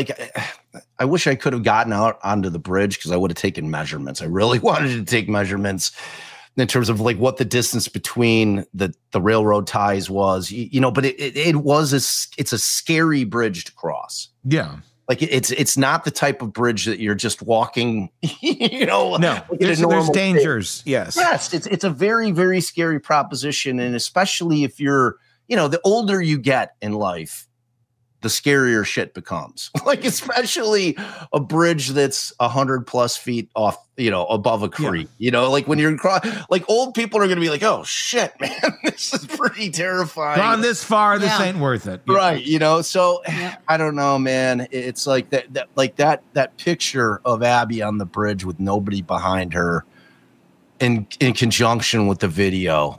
I wish I could have gotten out onto the bridge, because I would have taken measurements. I really wanted to take measurements in terms of like what the distance between the railroad ties was, you know, but it's a scary bridge to cross. Yeah. Like it's not the type of bridge that you're just walking, you know. No, there's dangers. Yes. Yes. It's a very, very scary proposition. And especially if you're, you know, the older you get in life, the scarier shit becomes. Like, especially a bridge that's 100+ feet off, you know, above a creek. You know, like when you're like, old people are going to be like, oh shit, man, this is pretty terrifying. Gone this far, this ain't worth it. Right. You know, so I don't know, man. It's like that picture of Abby on the bridge with nobody behind her in conjunction with the video,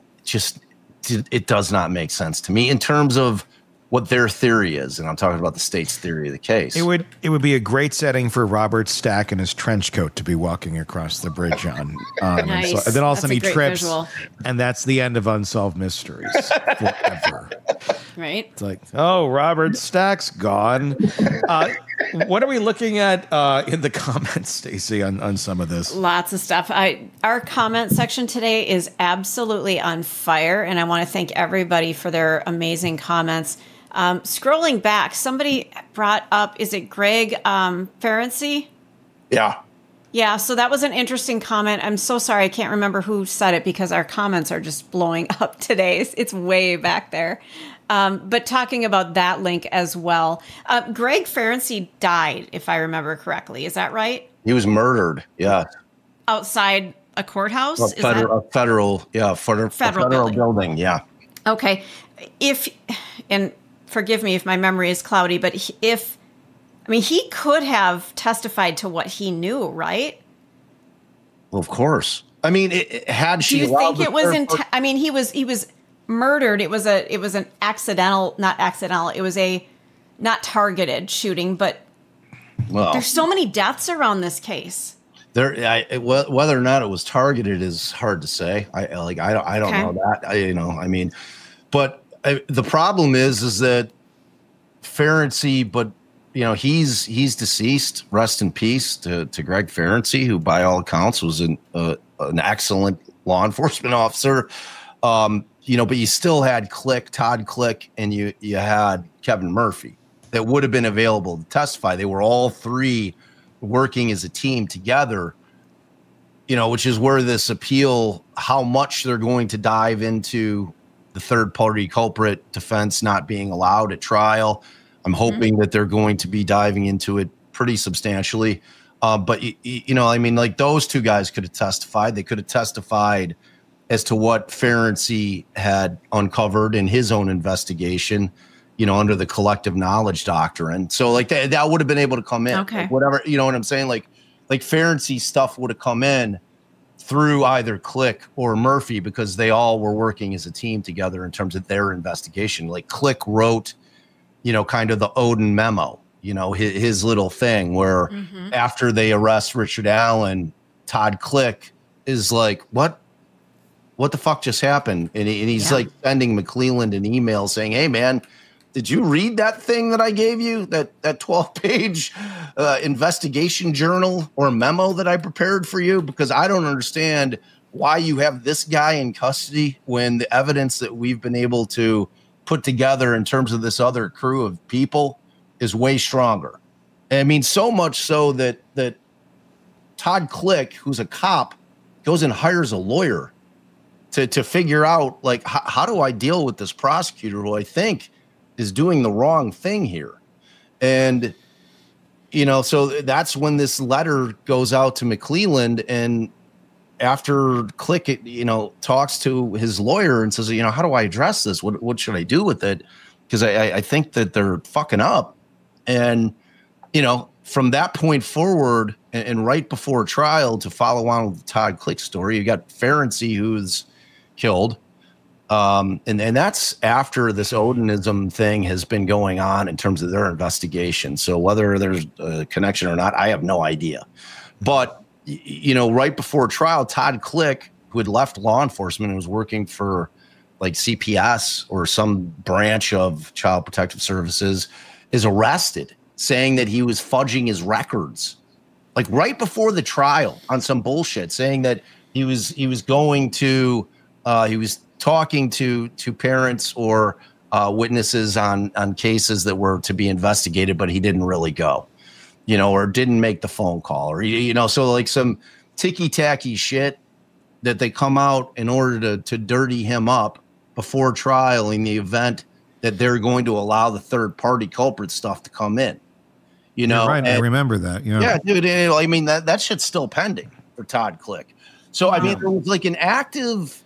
it does not make sense to me in terms of what their theory is, and I'm talking about the state's theory of the case. It would be a great setting for Robert Stack in his trench coat to be walking across the bridge on. Nice. And then all of a sudden he trips, visual. And that's the end of Unsolved Mysteries forever. Right? It's like, oh, Robert Stack's gone. What are we looking at in the comments, Stacey, on some of this? Lots of stuff. Our comment section today is absolutely on fire, and I want to thank everybody for their amazing comments. Scrolling back, somebody brought up, is it Greg Ferenczi? Yeah. Yeah, so that was an interesting comment. I'm so sorry, I can't remember who said it, because our comments are just blowing up today. It's way back there. But talking about that link as well. Greg Ferenczi died, if I remember correctly. Is that right? He was murdered. Yeah. Outside a courthouse? A federal building. Yeah. Okay. And forgive me if my memory is cloudy, but he could have testified to what he knew, right? Well, of course. I mean, had she? Do you think it was? He was murdered. It was an accidental, not accidental. It was a not targeted shooting, but there's so many deaths around this case. Whether or not it was targeted is hard to say. I don't know that. But the problem is that Ferenczi, but he's deceased. Rest in peace to Greg Ferenczi, who by all accounts was an excellent law enforcement officer. But you still had Todd Click, and you had Kevin Murphy that would have been available to testify. They were all three working as a team together, which is where this appeal, how much they're going to dive into the third party culprit defense not being allowed at trial. I'm hoping that they're going to be diving into it pretty substantially. But those two guys could have testified. They could have testified as to what Ferenczi had uncovered in his own investigation, under the collective knowledge doctrine. So that would have been able to come in. Okay. Whatever, you know what I'm saying? Like Ferenczi stuff would have come in through either Click or Murphy because they all were working as a team together in terms of their investigation. Like Click wrote, kind of the Odin memo, his little thing where after they arrest Richard Allen, Todd Click is like, what the fuck just happened? And he's like sending McClelland an email saying, hey man, did you read that thing that I gave you, that 12-page investigation journal or memo that I prepared for you? Because I don't understand why you have this guy in custody when the evidence that we've been able to put together in terms of this other crew of people is way stronger. And so much so that Todd Click, who's a cop, goes and hires a lawyer to figure out, how do I deal with this prosecutor who I think is doing the wrong thing here? And, so that's when this letter goes out to McClelland, and after Click, talks to his lawyer and says, how do I address this? What should I do with it? Because I think that they're fucking up. And, from that point forward and right before trial, to follow on with the Todd Click story, you got Ferenczi, who's killed. And that's after this Odinism thing has been going on in terms of their investigation. So whether there's a connection or not, I have no idea. But, right before trial, Todd Click, who had left law enforcement and was working for CPS or some branch of Child Protective Services, is arrested, saying that he was fudging his records, right before the trial on some bullshit, saying that he was going to, he was talking to parents or witnesses on cases that were to be investigated, but he didn't really go, or didn't make the phone call, or, so some ticky-tacky shit that they come out in order to dirty him up before trial in the event that they're going to allow the third-party culprit stuff to come in. Right, I remember that. Yeah, dude, that shit's still pending for Todd Click. So, it was an active,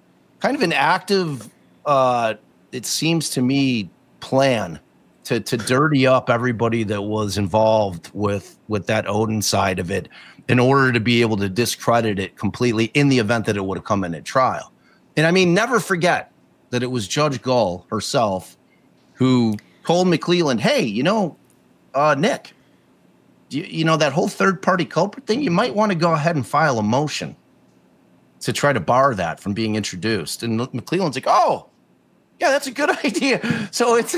it seems to me, plan to dirty up everybody that was involved with that Odin side of it in order to be able to discredit it completely in the event that it would have come in at trial. And never forget that it was Judge Gull herself who told McClelland, hey, Nick, that whole third-party culprit thing, you might want to go ahead and file a motion to try to bar that from being introduced. And McClelland's like, oh, yeah, that's a good idea. So it's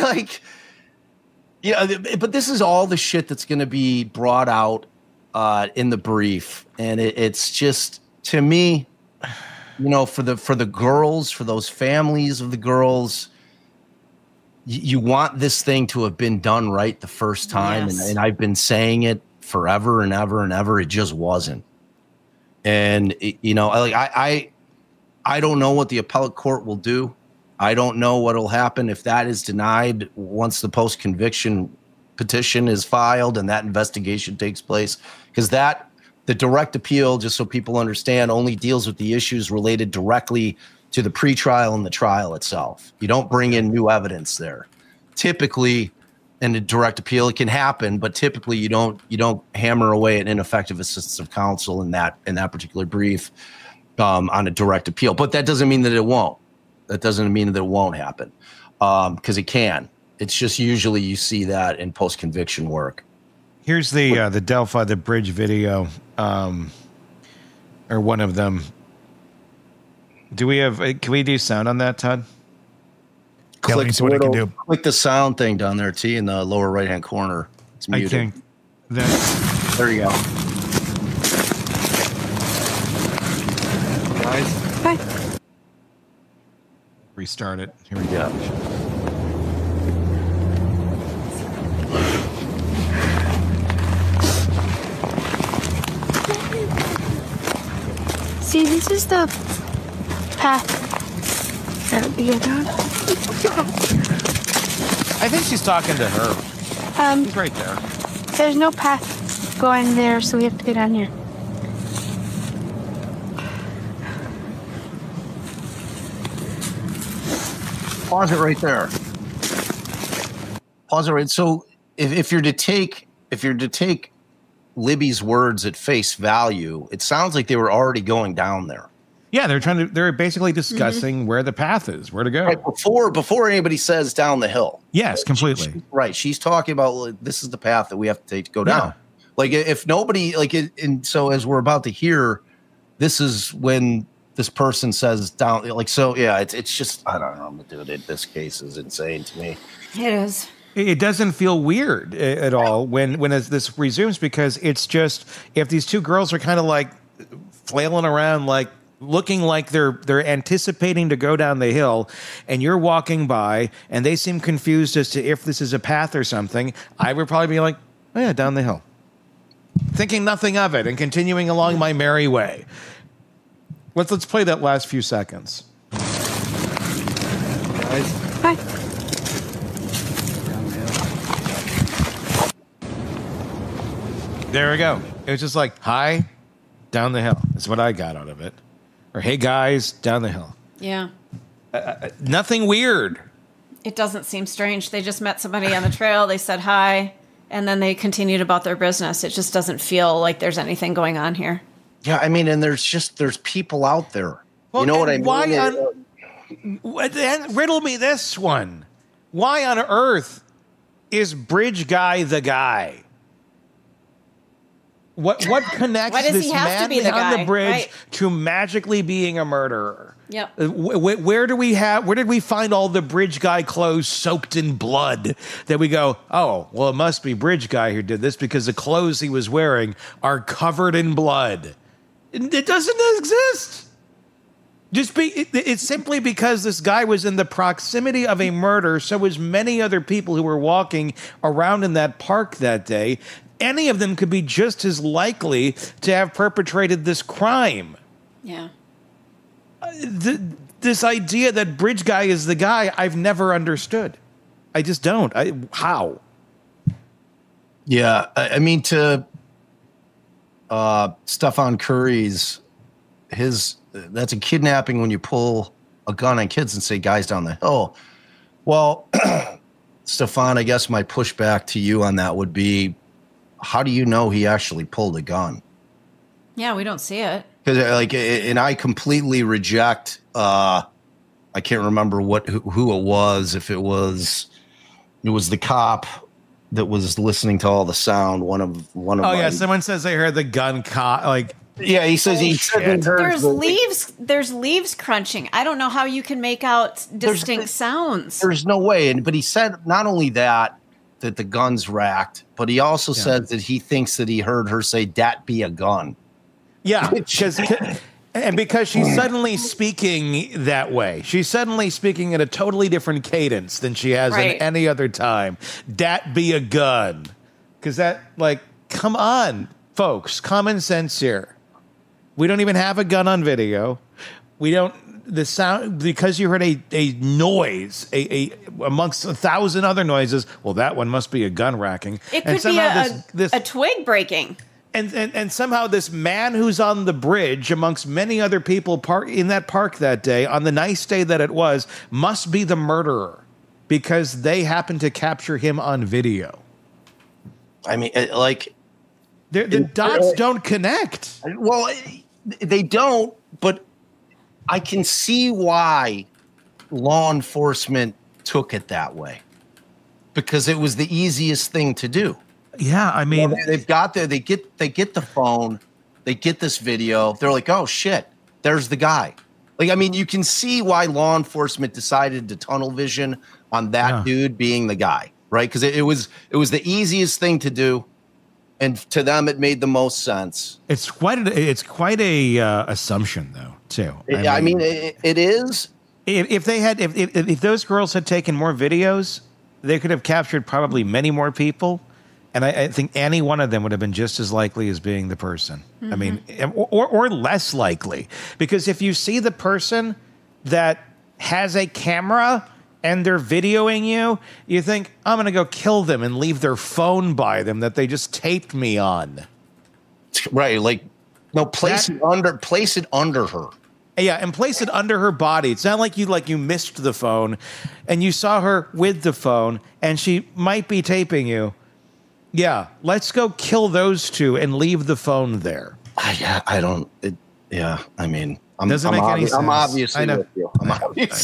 but this is all the shit that's going to be brought out in the brief. And it's just, to me, for the girls, for those families of the girls, you want this thing to have been done right the first time. Yes. And I've been saying it forever and ever and ever. It just wasn't. And, I don't know what the appellate court will do. I don't know what will happen if that is denied once the post-conviction petition is filed and that investigation takes place, because that The direct appeal, just so people understand, only deals with the issues related directly to the pretrial and the trial itself. You don't bring in new evidence there. Typically, in a direct appeal, it can happen, but typically you don't hammer away at ineffective assistance of counsel in that particular brief on a direct appeal. But that doesn't mean that it won't. That doesn't mean that it won't happen, because it can. It's just usually you see that in post-conviction work. Here's the Delphi, the bridge video, or one of them. Do we have? Can we do sound on that, Todd? Click the sound thing down there, T, in the lower right-hand corner. It's muted. I think that. There you go. Guys. Hi. Restart it. Here we go. See, this is the path that we get on. I think she's talking to her. She's right there. There's no path going there, so we have to go down here. Pause it right there. Pause it right. So if you're to take Libby's words at face value, it sounds like they were already going down there. Yeah, they're basically discussing where the path is, where to go. Right, before anybody says down the hill. Yes, completely. She's talking about this is the path that we have to take to go down. Yeah. Like if nobody and so as we're about to hear, this is when this person says down. Like so, yeah. It's just I don't know, dude. This case is insane to me. It is. It doesn't feel weird at all when this resumes, because it's just if these two girls are kind of like flailing around, like looking like they're anticipating to go down the hill, and you're walking by and they seem confused as to if this is a path or something, I would probably be like, oh yeah, down the hill, thinking nothing of it and continuing along my merry way. Let's play that last few seconds. Guys. Hi. There we go. It was just like, hi, down the hill. That's what I got out of it. Or, hey, guys, down the hill. Yeah. Nothing weird. It doesn't seem strange. They just met somebody on the trail. They said hi, and then they continued about their business. It just doesn't feel like there's anything going on here. Yeah, I mean, and there's people out there. Well, you know what I mean? Riddle me this one. Why on earth is Bridge Guy the guy? What connects this man on the bridge to magically being a murderer? Yep. Where did we find all the Bridge Guy clothes soaked in blood that we go, oh, well, it must be Bridge Guy who did this because the clothes he was wearing are covered in blood. It doesn't exist. It's simply because this guy was in the proximity of a murder, so was many other people who were walking around in that park that day. Any of them could be just as likely to have perpetrated this crime. Yeah. This idea that Bridge Guy is the guy, I've never understood. I just don't. How? Yeah, I mean, to Stefan Curry's, that's a kidnapping when you pull a gun on kids and say, guys down the hill. Well, Stefan, I guess my pushback to you on that would be, how do you know he actually pulled a gun? Yeah, we don't see it. Because and I completely reject. I can't remember who it was. If it was the cop that was listening to all the sound. One of. Oh yeah, someone says they heard the gun cop. Yeah, he says he heard. There's leaves crunching. I don't know how you can make out distinct sounds. There's no way. But he said not only that the gun's racked, but he also said that he thinks that he heard her say, "Dat be a gun." Yeah, because she's suddenly speaking that way. She's suddenly speaking in a totally different cadence than she has in any other time. Dat be a gun. Because come on, folks, common sense here. We don't even have a gun on video. We don't, the sound, because you heard a noise, amongst 1,000 other noises, well, that one must be a gun racking. It could be a twig breaking. And somehow this man who's on the bridge amongst many other people in that park that day, on the nice day that it was, must be the murderer because they happened to capture him on video. I mean, the dots don't connect. Well, they don't, but I can see why law enforcement took it that way because it was the easiest thing to do. Yeah, I mean, they've got there. They get the phone, they get this video. They're like, oh shit, there's the guy. Like, I mean, you can see why law enforcement decided to tunnel vision on that dude being the guy, right? Because it was the easiest thing to do, and to them, it made the most sense. It's quite a assumption, though, too. I mean, it is. If those girls had taken more videos, they could have captured probably many more people. And I think any one of them would have been just as likely as being the person. Mm-hmm. I mean, or less likely. Because if you see the person that has a camera and they're videoing you, you think, I'm going to go kill them and leave their phone by them that they just taped me on. Right. Like, no, place it under her. Yeah, and place it under her body. It's not like you missed the phone and you saw her with the phone and she might be taping you. Yeah, let's go kill those two and leave the phone there. I don't. I mean, doesn't make any sense. I'm obviously with you. I'm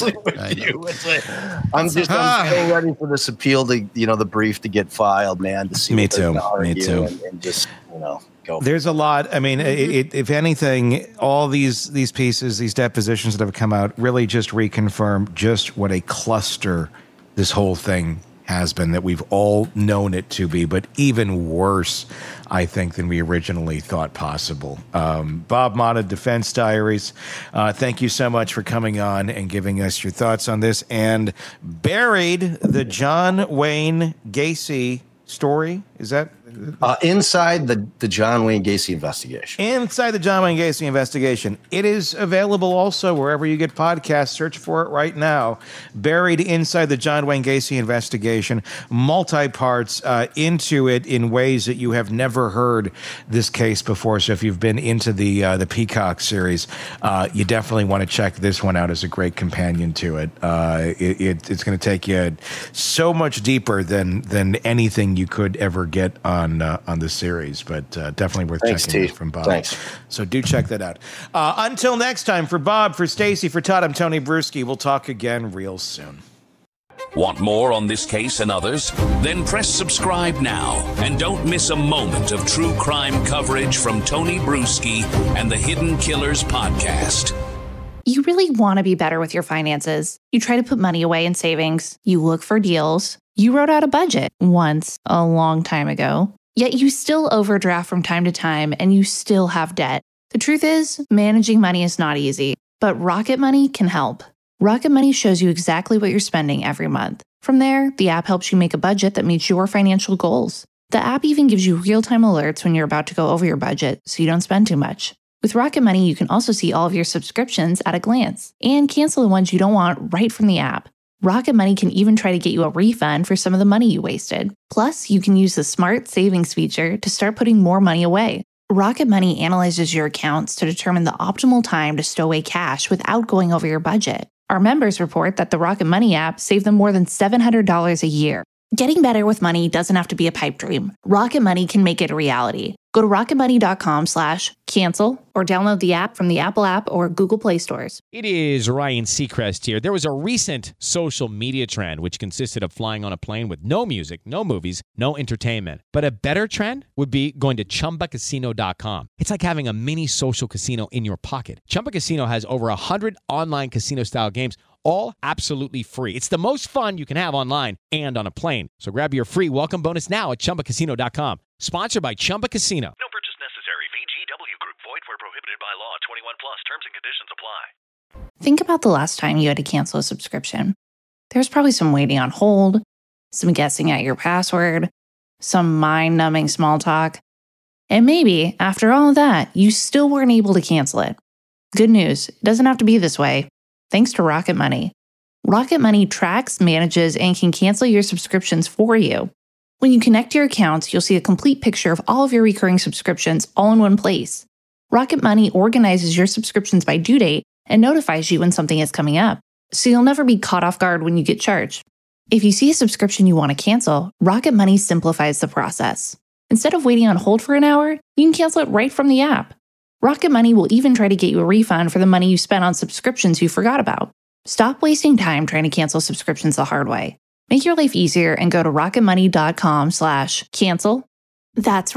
so ready for this appeal to, the brief to get filed, man. To see. Me too. Me too. And just, go. There's a lot. I mean, if anything, all these pieces, these depositions that have come out, really just reconfirm just what a cluster this whole thing has been, that we've all known it to be, but even worse, I think, than we originally thought possible. Bob Motta, Defense Diaries, thank you so much for coming on and giving us your thoughts on this. And Buried, the John Wayne Gacy story, is that? Inside the John Wayne Gacy investigation. Inside the John Wayne Gacy investigation. It is available also wherever you get podcasts. Search for it right now. Buried Inside the John Wayne Gacy investigation. Multi-parts into it in ways that you have never heard this case before. So if you've been into the Peacock series, you definitely want to check this one out as a great companion to it. It's going to take you so much deeper than anything you could ever get on the series, but definitely worth checking out from Bob. Thanks. So do check that out. Until next time, for Bob, for Stacy, for Todd, I'm Tony Bruschi. We'll talk again real soon. Want more on this case and others? Then press subscribe now and don't miss a moment of true crime coverage from Tony Bruschi and the Hidden Killers podcast. You really want to be better with your finances. You try to put money away in savings. You look for deals. You wrote out a budget once a long time ago, yet you still overdraft from time to time and you still have debt. The truth is, managing money is not easy, but Rocket Money can help. Rocket Money shows you exactly what you're spending every month. From there, the app helps you make a budget that meets your financial goals. The app even gives you real-time alerts when you're about to go over your budget so you don't spend too much. With Rocket Money, you can also see all of your subscriptions at a glance and cancel the ones you don't want right from the app. Rocket Money can even try to get you a refund for some of the money you wasted. Plus, you can use the Smart Savings feature to start putting more money away. Rocket Money analyzes your accounts to determine the optimal time to stow away cash without going over your budget. Our members report that the Rocket Money app saved them more than $700 a year. Getting better with money doesn't have to be a pipe dream. Rocket Money can make it a reality. Go to rocketmoney.com/cancel or download the app from the Apple app or Google Play stores. It is Ryan Seacrest here. There was a recent social media trend which consisted of flying on a plane with no music, no movies, no entertainment. But a better trend would be going to ChumbaCasino.com. It's like having a mini social casino in your pocket. Chumba Casino has over 100 online casino-style games, all absolutely free. It's the most fun you can have online and on a plane. So grab your free welcome bonus now at ChumbaCasino.com. Sponsored by Chumba Casino. No purchase necessary. VGW Group. Void where prohibited by law. 21 plus. Terms and conditions apply. Think about the last time you had to cancel a subscription. There's probably some waiting on hold, some guessing at your password, some mind-numbing small talk. And maybe, after all of that, you still weren't able to cancel it. Good news, it doesn't have to be this way. Thanks to Rocket Money. Rocket Money tracks, manages, and can cancel your subscriptions for you. When you connect your accounts, you'll see a complete picture of all of your recurring subscriptions all in one place. Rocket Money organizes your subscriptions by due date and notifies you when something is coming up, so you'll never be caught off guard when you get charged. If you see a subscription you want to cancel, Rocket Money simplifies the process. Instead of waiting on hold for an hour, you can cancel it right from the app. Rocket Money will even try to get you a refund for the money you spent on subscriptions you forgot about. Stop wasting time trying to cancel subscriptions the hard way. Make your life easier and go to rocketmoney.com/cancel. That's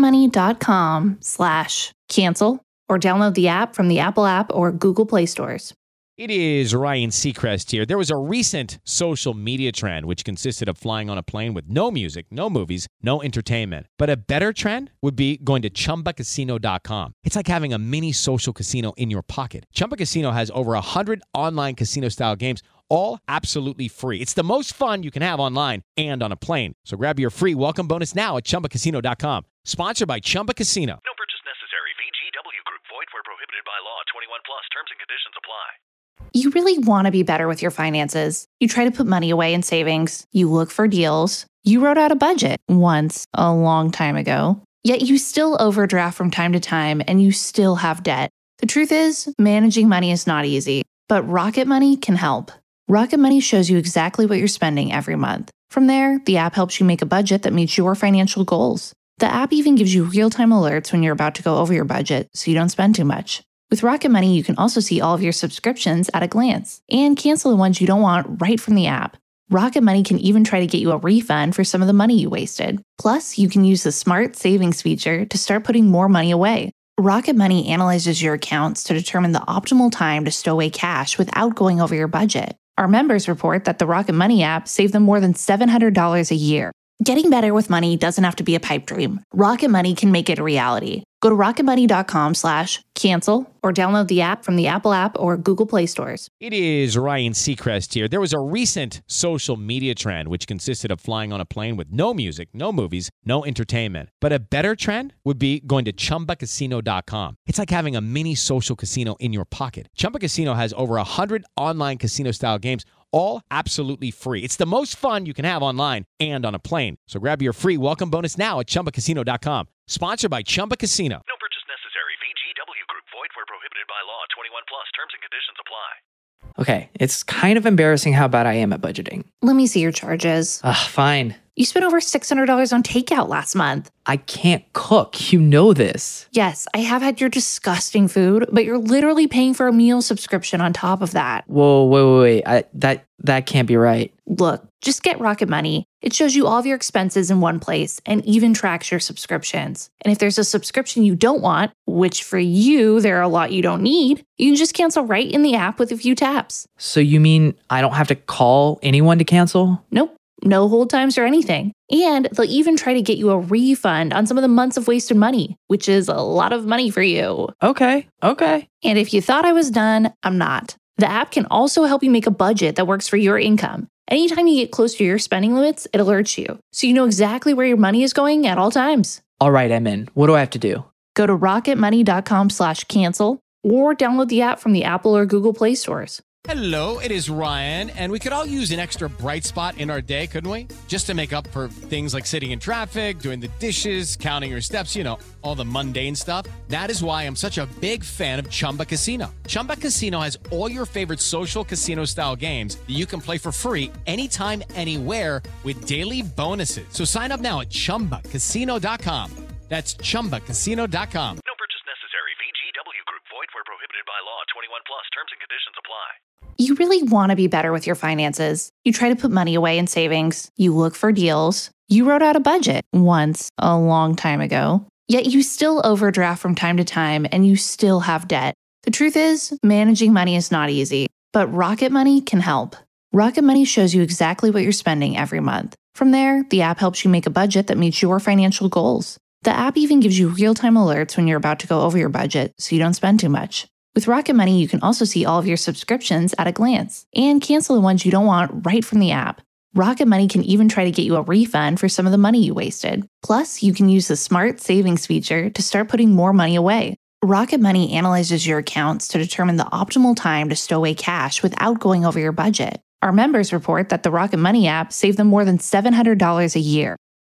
rocketmoney.com/cancel, or download the app from the Apple app or Google Play stores. It is Ryan Seacrest here. There was a recent social media trend which consisted of flying on a plane with no music, no movies, no entertainment. But a better trend would be going to ChumbaCasino.com. It's like having a mini social casino in your pocket. Chumba Casino has over 100 online casino-style games, all absolutely free. It's the most fun you can have online and on a plane. So grab your free welcome bonus now at ChumbaCasino.com. Sponsored by Chumba Casino. No purchase necessary. VGW Group. Void where prohibited by law. 21 plus. Terms and conditions apply. You really want to be better with your finances. You try to put money away in savings. You look for deals. You wrote out a budget once a long time ago. Yet you still overdraft from time to time and you still have debt. The truth is, managing money is not easy, but Rocket Money can help. Rocket Money shows you exactly what you're spending every month. From there, the app helps you make a budget that meets your financial goals. The app even gives you real-time alerts when you're about to go over your budget so you don't spend too much. With Rocket Money, you can also see all of your subscriptions at a glance and cancel the ones you don't want right from the app. Rocket Money can even try to get you a refund for some of the money you wasted. Plus, you can use the Smart Savings feature to start putting more money away. Rocket Money analyzes your accounts to determine the optimal time to stow away cash without going over your budget. Our members report that the Rocket Money app saved them more than $700 a year. Getting better with money doesn't have to be a pipe dream. Rocket Money can make it a reality. Go to rocketmoney.com/cancel or download the app from the Apple app or Google Play stores. It is Ryan Seacrest here. There was a recent social media trend which consisted of flying on a plane with no music, no movies, no entertainment. But a better trend would be going to ChumbaCasino.com. It's like having a mini social casino in your pocket. Chumba Casino has over 100 online casino-style games, all absolutely free. It's the most fun you can have online and on a plane. So grab your free welcome bonus now at ChumbaCasino.com. Sponsored by Chumba Casino. No purchase necessary. VGW Group. Void where prohibited by law. 21 plus. Terms and conditions apply. Okay, it's kind of embarrassing how bad I am at budgeting. Let me see your charges. Fine. You spent over $600 on takeout last month. I can't cook. You know this. Yes, I have had your disgusting food, but you're literally paying for a meal subscription on top of that. Whoa, wait. That can't be right. Look, just get Rocket Money. It shows you all of your expenses in one place and even tracks your subscriptions. And if there's a subscription you don't want, which for you, there are a lot you don't need, you can just cancel right in the app with a few taps. So you mean I don't have to call anyone to cancel? Nope. No hold times or anything. And they'll even try to get you a refund on some of the months of wasted money, which is a lot of money for you. Okay. And if you thought I was done, I'm not. The app can also help you make a budget that works for your income. Anytime you get close to your spending limits, it alerts you, so you know exactly where your money is going at all times. All right, I'm in. What do I have to do? Go to rocketmoney.com/cancel or download the app from the Apple or Google Play stores. Hello, it is Ryan, and we could all use an extra bright spot in our day, couldn't we? Just to make up for things like sitting in traffic, doing the dishes, counting your steps, all the mundane stuff. That is why I'm such a big fan of Chumba Casino. Chumba Casino has all your favorite social casino-style games that you can play for free anytime, anywhere with daily bonuses. So sign up now at ChumbaCasino.com. That's ChumbaCasino.com. No purchase necessary. VGW Group. Void where prohibited by law. 21 plus. Terms and conditions apply. You really want to be better with your finances. You try to put money away in savings. You look for deals. You wrote out a budget once a long time ago. Yet you still overdraft from time to time and you still have debt. The truth is, managing money is not easy, but Rocket Money can help. Rocket Money shows you exactly what you're spending every month. From there, the app helps you make a budget that meets your financial goals. The app even gives you real-time alerts when you're about to go over your budget so you don't spend too much. With Rocket Money, you can also see all of your subscriptions at a glance and cancel the ones you don't want right from the app. Rocket Money can even try to get you a refund for some of the money you wasted. Plus, you can use the Smart Savings feature to start putting more money away. Rocket Money analyzes your accounts to determine the optimal time to stow away cash without going over your budget. Our members report that the Rocket Money app saved them more than $700 a year.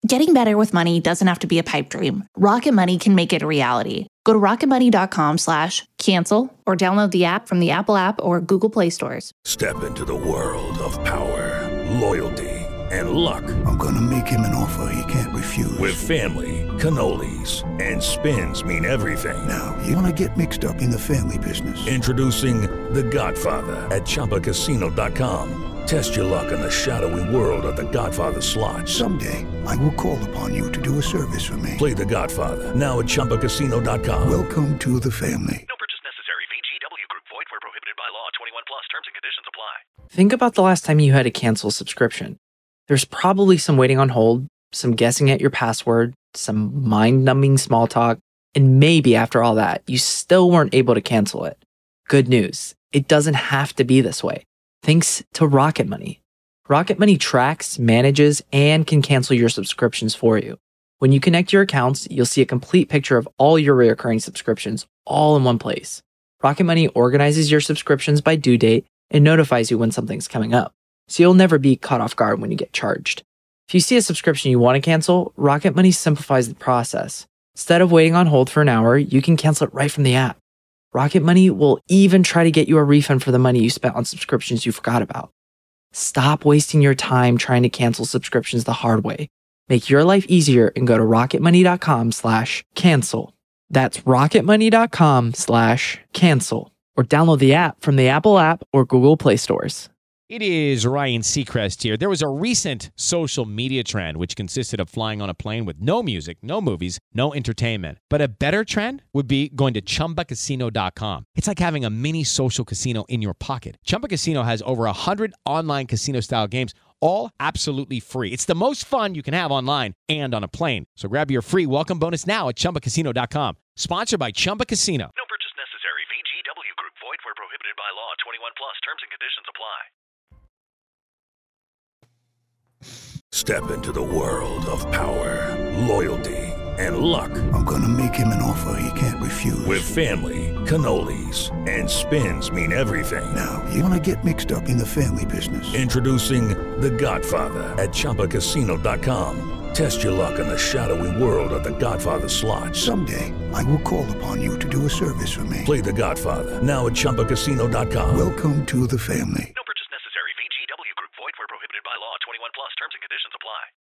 Getting better with money doesn't have to be a pipe dream. Rocket Money can make it a reality. Go to rocketmoney.com/cancel or download the app from the Apple app or Google Play stores. Step into the world of power, loyalty, and luck. I'm going to make him an offer he can't refuse. With family, cannolis, and spins mean everything. Now, you want to get mixed up in the family business. Introducing The Godfather at ChumbaCasino.com. Test your luck in the shadowy world of The Godfather slot. Someday, I will call upon you to do a service for me. Play The Godfather now at ChumbaCasino.com. Welcome to the family. No purchase necessary. VGW Group. Void where prohibited by law. 21 plus. Terms and conditions apply. Think about the last time you had to cancel a subscription. There's probably some waiting on hold, some guessing at your password, some mind-numbing small talk, and maybe after all that, you still weren't able to cancel it. Good news. It doesn't have to be this way. Thanks to Rocket Money. Rocket Money tracks, manages, and can cancel your subscriptions for you. When you connect your accounts, you'll see a complete picture of all your recurring subscriptions all in one place. Rocket Money organizes your subscriptions by due date and notifies you when something's coming up, so you'll never be caught off guard when you get charged. If you see a subscription you want to cancel, Rocket Money simplifies the process. Instead of waiting on hold for an hour, you can cancel it right from the app. Rocket Money will even try to get you a refund for the money you spent on subscriptions you forgot about. Stop wasting your time trying to cancel subscriptions the hard way. Make your life easier and go to rocketmoney.com/cancel. That's rocketmoney.com/cancel. Or download the app from the Apple app or Google Play stores. It is Ryan Seacrest here. There was a recent social media trend which consisted of flying on a plane with no music, no movies, no entertainment. But a better trend would be going to ChumbaCasino.com. It's like having a mini social casino in your pocket. Chumba Casino has over 100 online casino-style games, all absolutely free. It's the most fun you can have online and on a plane. So grab your free welcome bonus now at ChumbaCasino.com. Sponsored by Chumba Casino. No purchase necessary. VGW Group. Void where prohibited by law. 21 plus. Terms and conditions apply. Step into the world of power, loyalty, and luck. I'm going to make him an offer he can't refuse. With family, cannolis, and spins mean everything. Now, you want to get mixed up in the family business. Introducing The Godfather at ChumbaCasino.com. Test your luck in the shadowy world of The Godfather slot. Someday, I will call upon you to do a service for me. Play The Godfather now at ChumbaCasino.com. Welcome to the family. No purchase necessary. VGW Group. Void where prohibited by law. 21 plus. Terms and conditions apply.